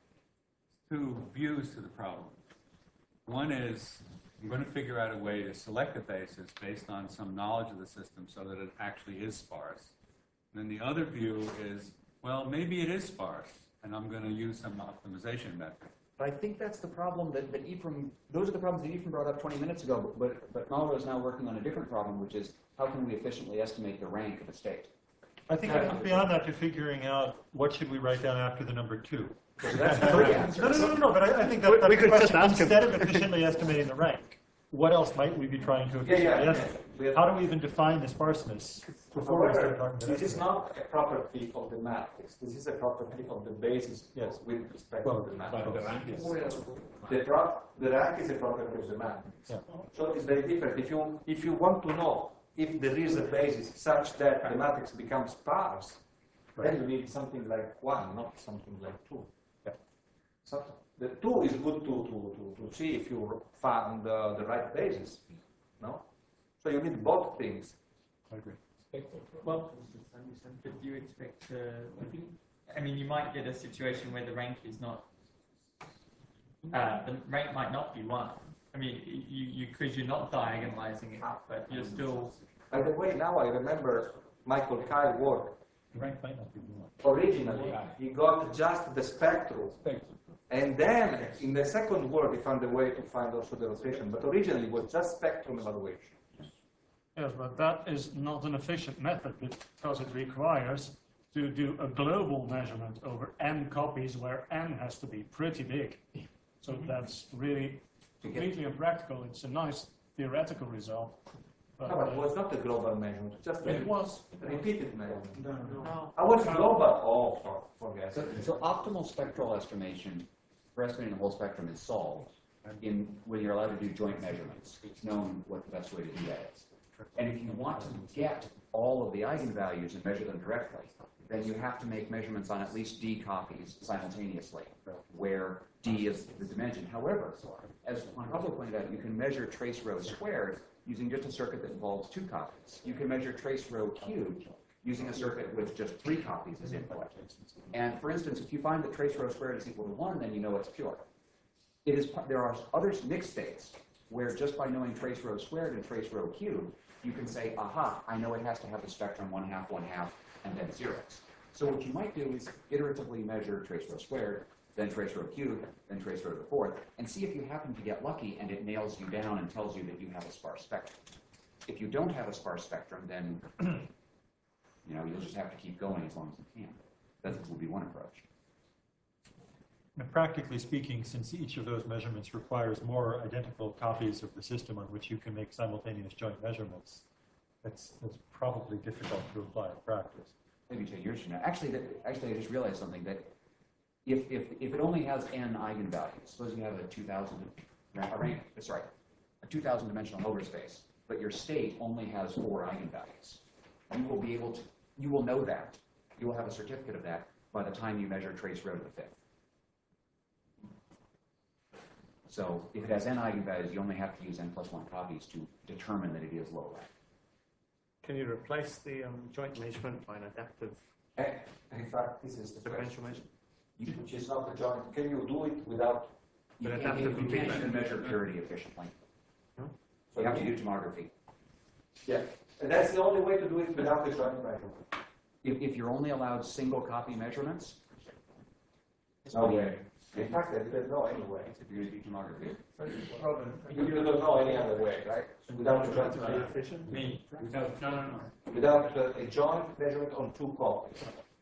two views to the problem. One is, I'm going to figure out a way to select a basis based on some knowledge of the system so that it actually is sparse. And then the other view is, well, maybe it is sparse, and I'm going to use some optimization method. But I think that's the problem that, that Ephraim, those are the problems that Ephraim brought up twenty minutes ago, but, but Mauro is now working on a different problem, which is how can we efficiently estimate the rank of a state? I think I think beyond that to figuring out what should we write down after the number two. That's three answers. No, no, no, no, but I, I think that, We- that's we the could just question. ask him. Instead of efficiently estimating the rank, what else might we be trying to efficiently Yeah, yeah, estimate? yeah. How do we even define the sparseness before we start talking about This is estimate? not a property of the matrix. This is a property of the basis Yes. with respect Well, to the But matrix. the rank is, The, pro the rank is a property of the matrix. Yeah. So it's very different. If you, if you want to know if there is a basis such that the matrix becomes sparse, Right. then you need something like one, not something like two. Yeah. So the two is good to, to, to, to see if you found uh, the right basis. No? So you need both things. I agree. Well, but do you expect to, I mean, you might get a situation where the rank is not, uh, the rank might not be one. I mean, you, you, because you're not diagonalizing it, but you're still. By the way, now I remember Michael Kyle work. The rank might not be one. Originally, he got just the spectrum. And then, in the second work, he found a way to find also the rotation. But originally, it was just spectrum evaluation. Yes, but that is not an efficient method because it requires to do a global measurement over n copies where n has to be pretty big. So that's really completely impractical. It's a nice theoretical result. But, No, but it uh, was not a global measurement, just a It was. repeated measurement. No, no. I was global. Oh, for- forget So, it. so optimal spectral estimation for estimating the whole spectrum is solved in when you're allowed to do joint measurements. It's known what the best way to do that is. And if you want to get all of the eigenvalues and measure them directly, then you have to make measurements on at least d copies simultaneously, where d is the dimension. However, as Juan Pablo pointed out, you can measure trace row squared using just a circuit that involves two copies. You can measure trace row cubed using a circuit with just three copies as input. And for instance, if you find that trace row squared is equal to one, then you know it's pure. It is, there are other mixed states where just by knowing trace row squared and trace row cubed, you can say, aha, I know it has to have the spectrum one half, one half, and then zeros. So what you might do is iteratively measure trace row squared, then trace row cubed, then trace row to the fourth, and see if you happen to get lucky and it nails you down and tells you that you have a sparse spectrum. If you don't have a sparse spectrum, then you know, you'll just have to keep going as long as you can. That would be one approach. Now, practically speaking, since each of those measurements requires more identical copies of the system on which you can make simultaneous joint measurements, that's, that's probably difficult to apply in practice. Maybe ten years from now. Actually, that, actually, I just realized something, that if, if, if it only has n eigenvalues, suppose you have a two thousand, a rank, sorry, a two thousand dimensional Hilbert space, but your state only has four eigenvalues, you will be able to, you will know that. You will have a certificate of that by the time you measure trace row to the fifth. So if it has n eigenvalues, you only have to use n plus one copies to determine that it is low rank. Can you replace the um, joint measurement by an adaptive In fact, this is the differential question, measurement? which is not the joint. Can you do it without? You But can't, adaptive you can't measurement. even measure purity efficiently. No? You have to do tomography. Yeah, and that's the only way to do it without the joint measurement. If, if you're only allowed single copy measurements, No way. In fact, I didn't know anyway. you're going to do tomography. You, you don't know any other way, right? Without the joint measurement. efficient? Me? No, no, no, no. Without uh, a joint measurement on two copies.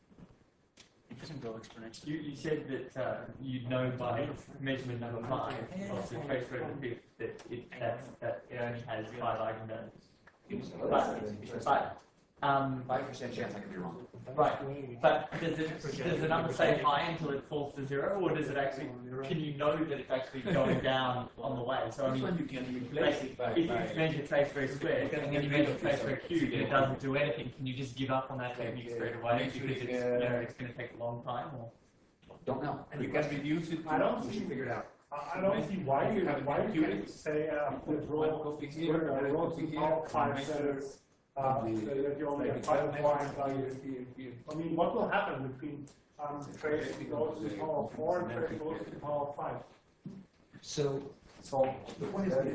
It doesn't go exponentially. You, you said that uh, you'd know by measurement number five of the trace row fifth that it, that, that it only has five eigenvalues. But, but um, Five percent chance I could be wrong. right. But does it does the number stay high until it falls to zero, or does it actually? Can you know that it's actually going down on the way? So I mean, you can replace it by, if you by measure trace row squared and then you measure trace row cubed and it doesn't do anything, can you just give up on that technique straight away because it's, you know, it's going to take a long time? Or? Don't know. and you can reduce it. I don't We see, should figure it out. I I don't see why you, why you can say, uh, withdraw, withdraw to power five centers, uh, so that you only have five five values. I mean, what will happen between, um, trace goes to the power four and trace goes to the power five? So, so the point is that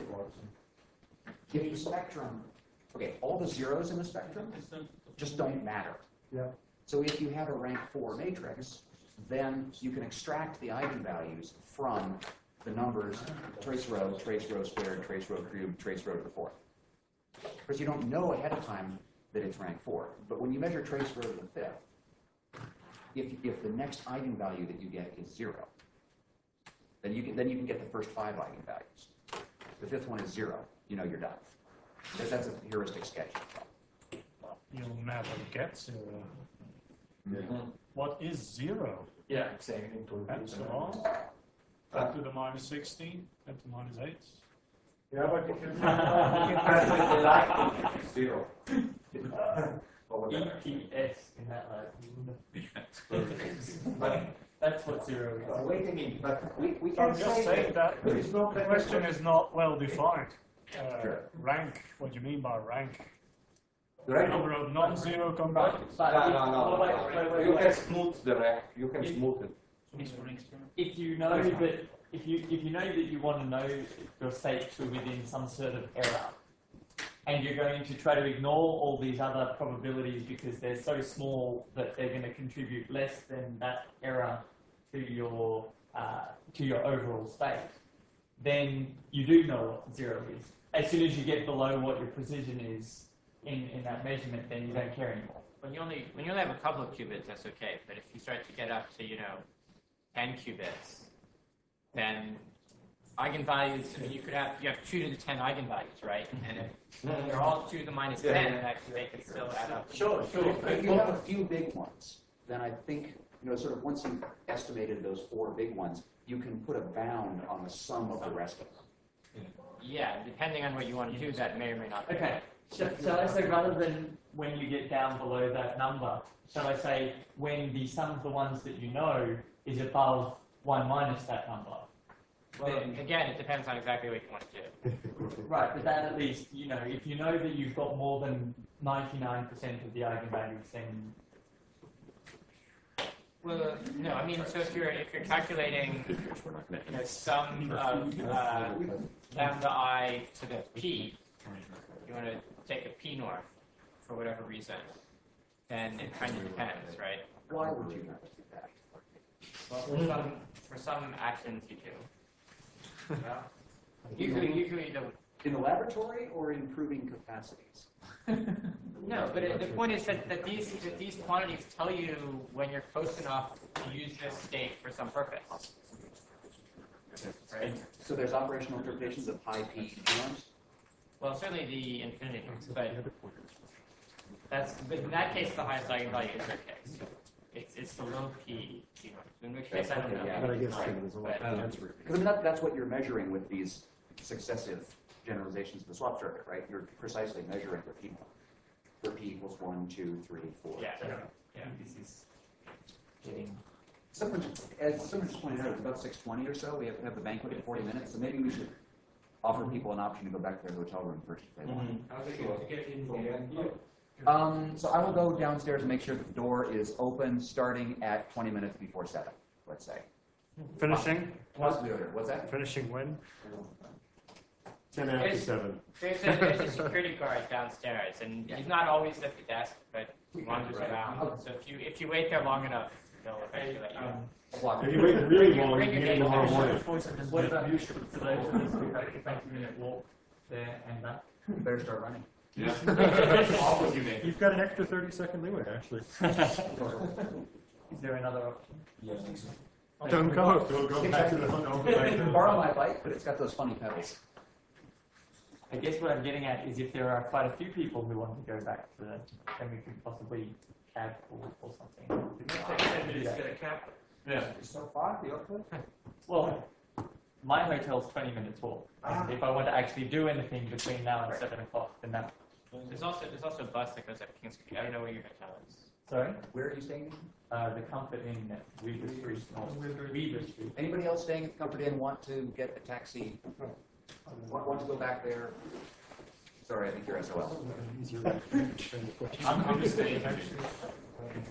if the spectrum, okay, all the zeros in the spectrum just don't matter. Yeah. So if you have a rank four matrix, then you can extract the eigenvalues from the numbers trace row, trace row squared, trace row cubed, trace row to the fourth. Because you don't know ahead of time that it's rank four. But when you measure trace row to the fifth, if, if the next eigenvalue that you get is zero, then you can then you can get the first five eigenvalues. The fifth one is zero. You know you're done. Because that's a heuristic sketch. You'll never get zero. Mm-hmm. What is zero? Yeah. Same into Epsilon, ten to the minus sixteen, ten to the minus eight. Yeah, but you can. You can calculate the line to zero. Or E whatever. P S in that like. That's what zero is. Uh, Wait a minute, but we, we I'm can just say saying that there is no the question is not well defined. Uh, rank, what do you mean by rank? The rank- Number of non-zero combinations. No, no, no. Wait, wait, wait, You wait. can smooth the rank. You can If- smooth it. If you know that if you if you know that you want to know your state to within some sort of error, and you're going to try to ignore all these other probabilities because they're so small that they're going to contribute less than that error to your uh, to your overall state, then you do know what zero is. As soon as you get below what your precision is in, in that measurement, then you don't care anymore. When you only when you only have a couple of qubits, that's okay. But if you start to get up to, you know, ten qubits, then eigenvalues. I mean, you could have you have two to the ten eigenvalues, right? And if they're all two to the minus Yeah. ten, then actually they can still add up. Sure, sure. If you have a few big ones, then I think, you know, sort of once you've estimated those four big ones, you can put a bound on the sum of the rest of them. Yeah, depending on what you want to do, that may or may not. Be. Okay, Shall, shall I say rather than when you get down below that number, shall I say when the sum of the ones that you know is above one minus that number? Then, again, it depends on exactly what you want to do. Right, but then at least, you know, if you know that you've got more than ninety-nine percent of the eigenvalues, then... Well, no, I mean, so if you're if you're calculating, you know, sum of uh, lambda I to the p, you want to take a p north for whatever reason, then it kind of depends, right? Why would you not do that? Well, for some for some actions you do. Usually, usually the In the laboratory or in proving capacities? no, but it, the point is that, that these that these quantities tell you when you're close enough to use this state for some purpose. Right? So there's operational interpretations of high P norms? Well, certainly the infinity, but that's but in that case the highest eigenvalue is their case. It's it's the low P. P norms. In which case I don't know. Yeah. But Because I mean, that, that's what you're measuring with these successive generalizations of the swap circuit, right? You're precisely measuring for P for P equals one, two, three, four. Yeah, et cetera. yeah. This is getting. Someone, as someone just pointed out, it's about six twenty or so. We have, have the banquet in forty minutes, so maybe we should offer people an option to go back to their hotel room first if they want. How do you get in there? Um, so I will go downstairs and make sure that the door is open starting at twenty minutes before seven, let's say. Finishing? Possibly earlier. What's that? Finishing when? Ten after There's- seven. There's a, there's a security guard downstairs, and he's not always at the desk, but he wanders around. So if you if you wait there long enough, they'll eventually let you in. If you wait really long, Bring you your can get name tomorrow down. morning. What about you should for those of us who have a twenty minute walk there and back? You better start running. Yeah. You've got an extra thirty second leeway, actually. Is there another option? Yes. Don't go. Don't go back to the, don't go back You to can the. borrow my bike, but it's got those funny pedals. I guess what I'm getting at is if there are quite a few people who want to go back to the, then we could possibly cab or, or something. Yeah. So far, the Oakland? Well, my hotel's twenty minutes walk. And if I want to actually do anything between now and seven o'clock, then that. There's also there's also a bus that goes up Kings Street. I don't know where your hotel is. Sorry? Where are you staying? Uh, the Comfort Inn at Weaver Street. Weaver Street. Anybody else staying at the Comfort Inn want to get a taxi? Want, want to go back there? Sorry, I think you're S O L. I'm, I'm just saying.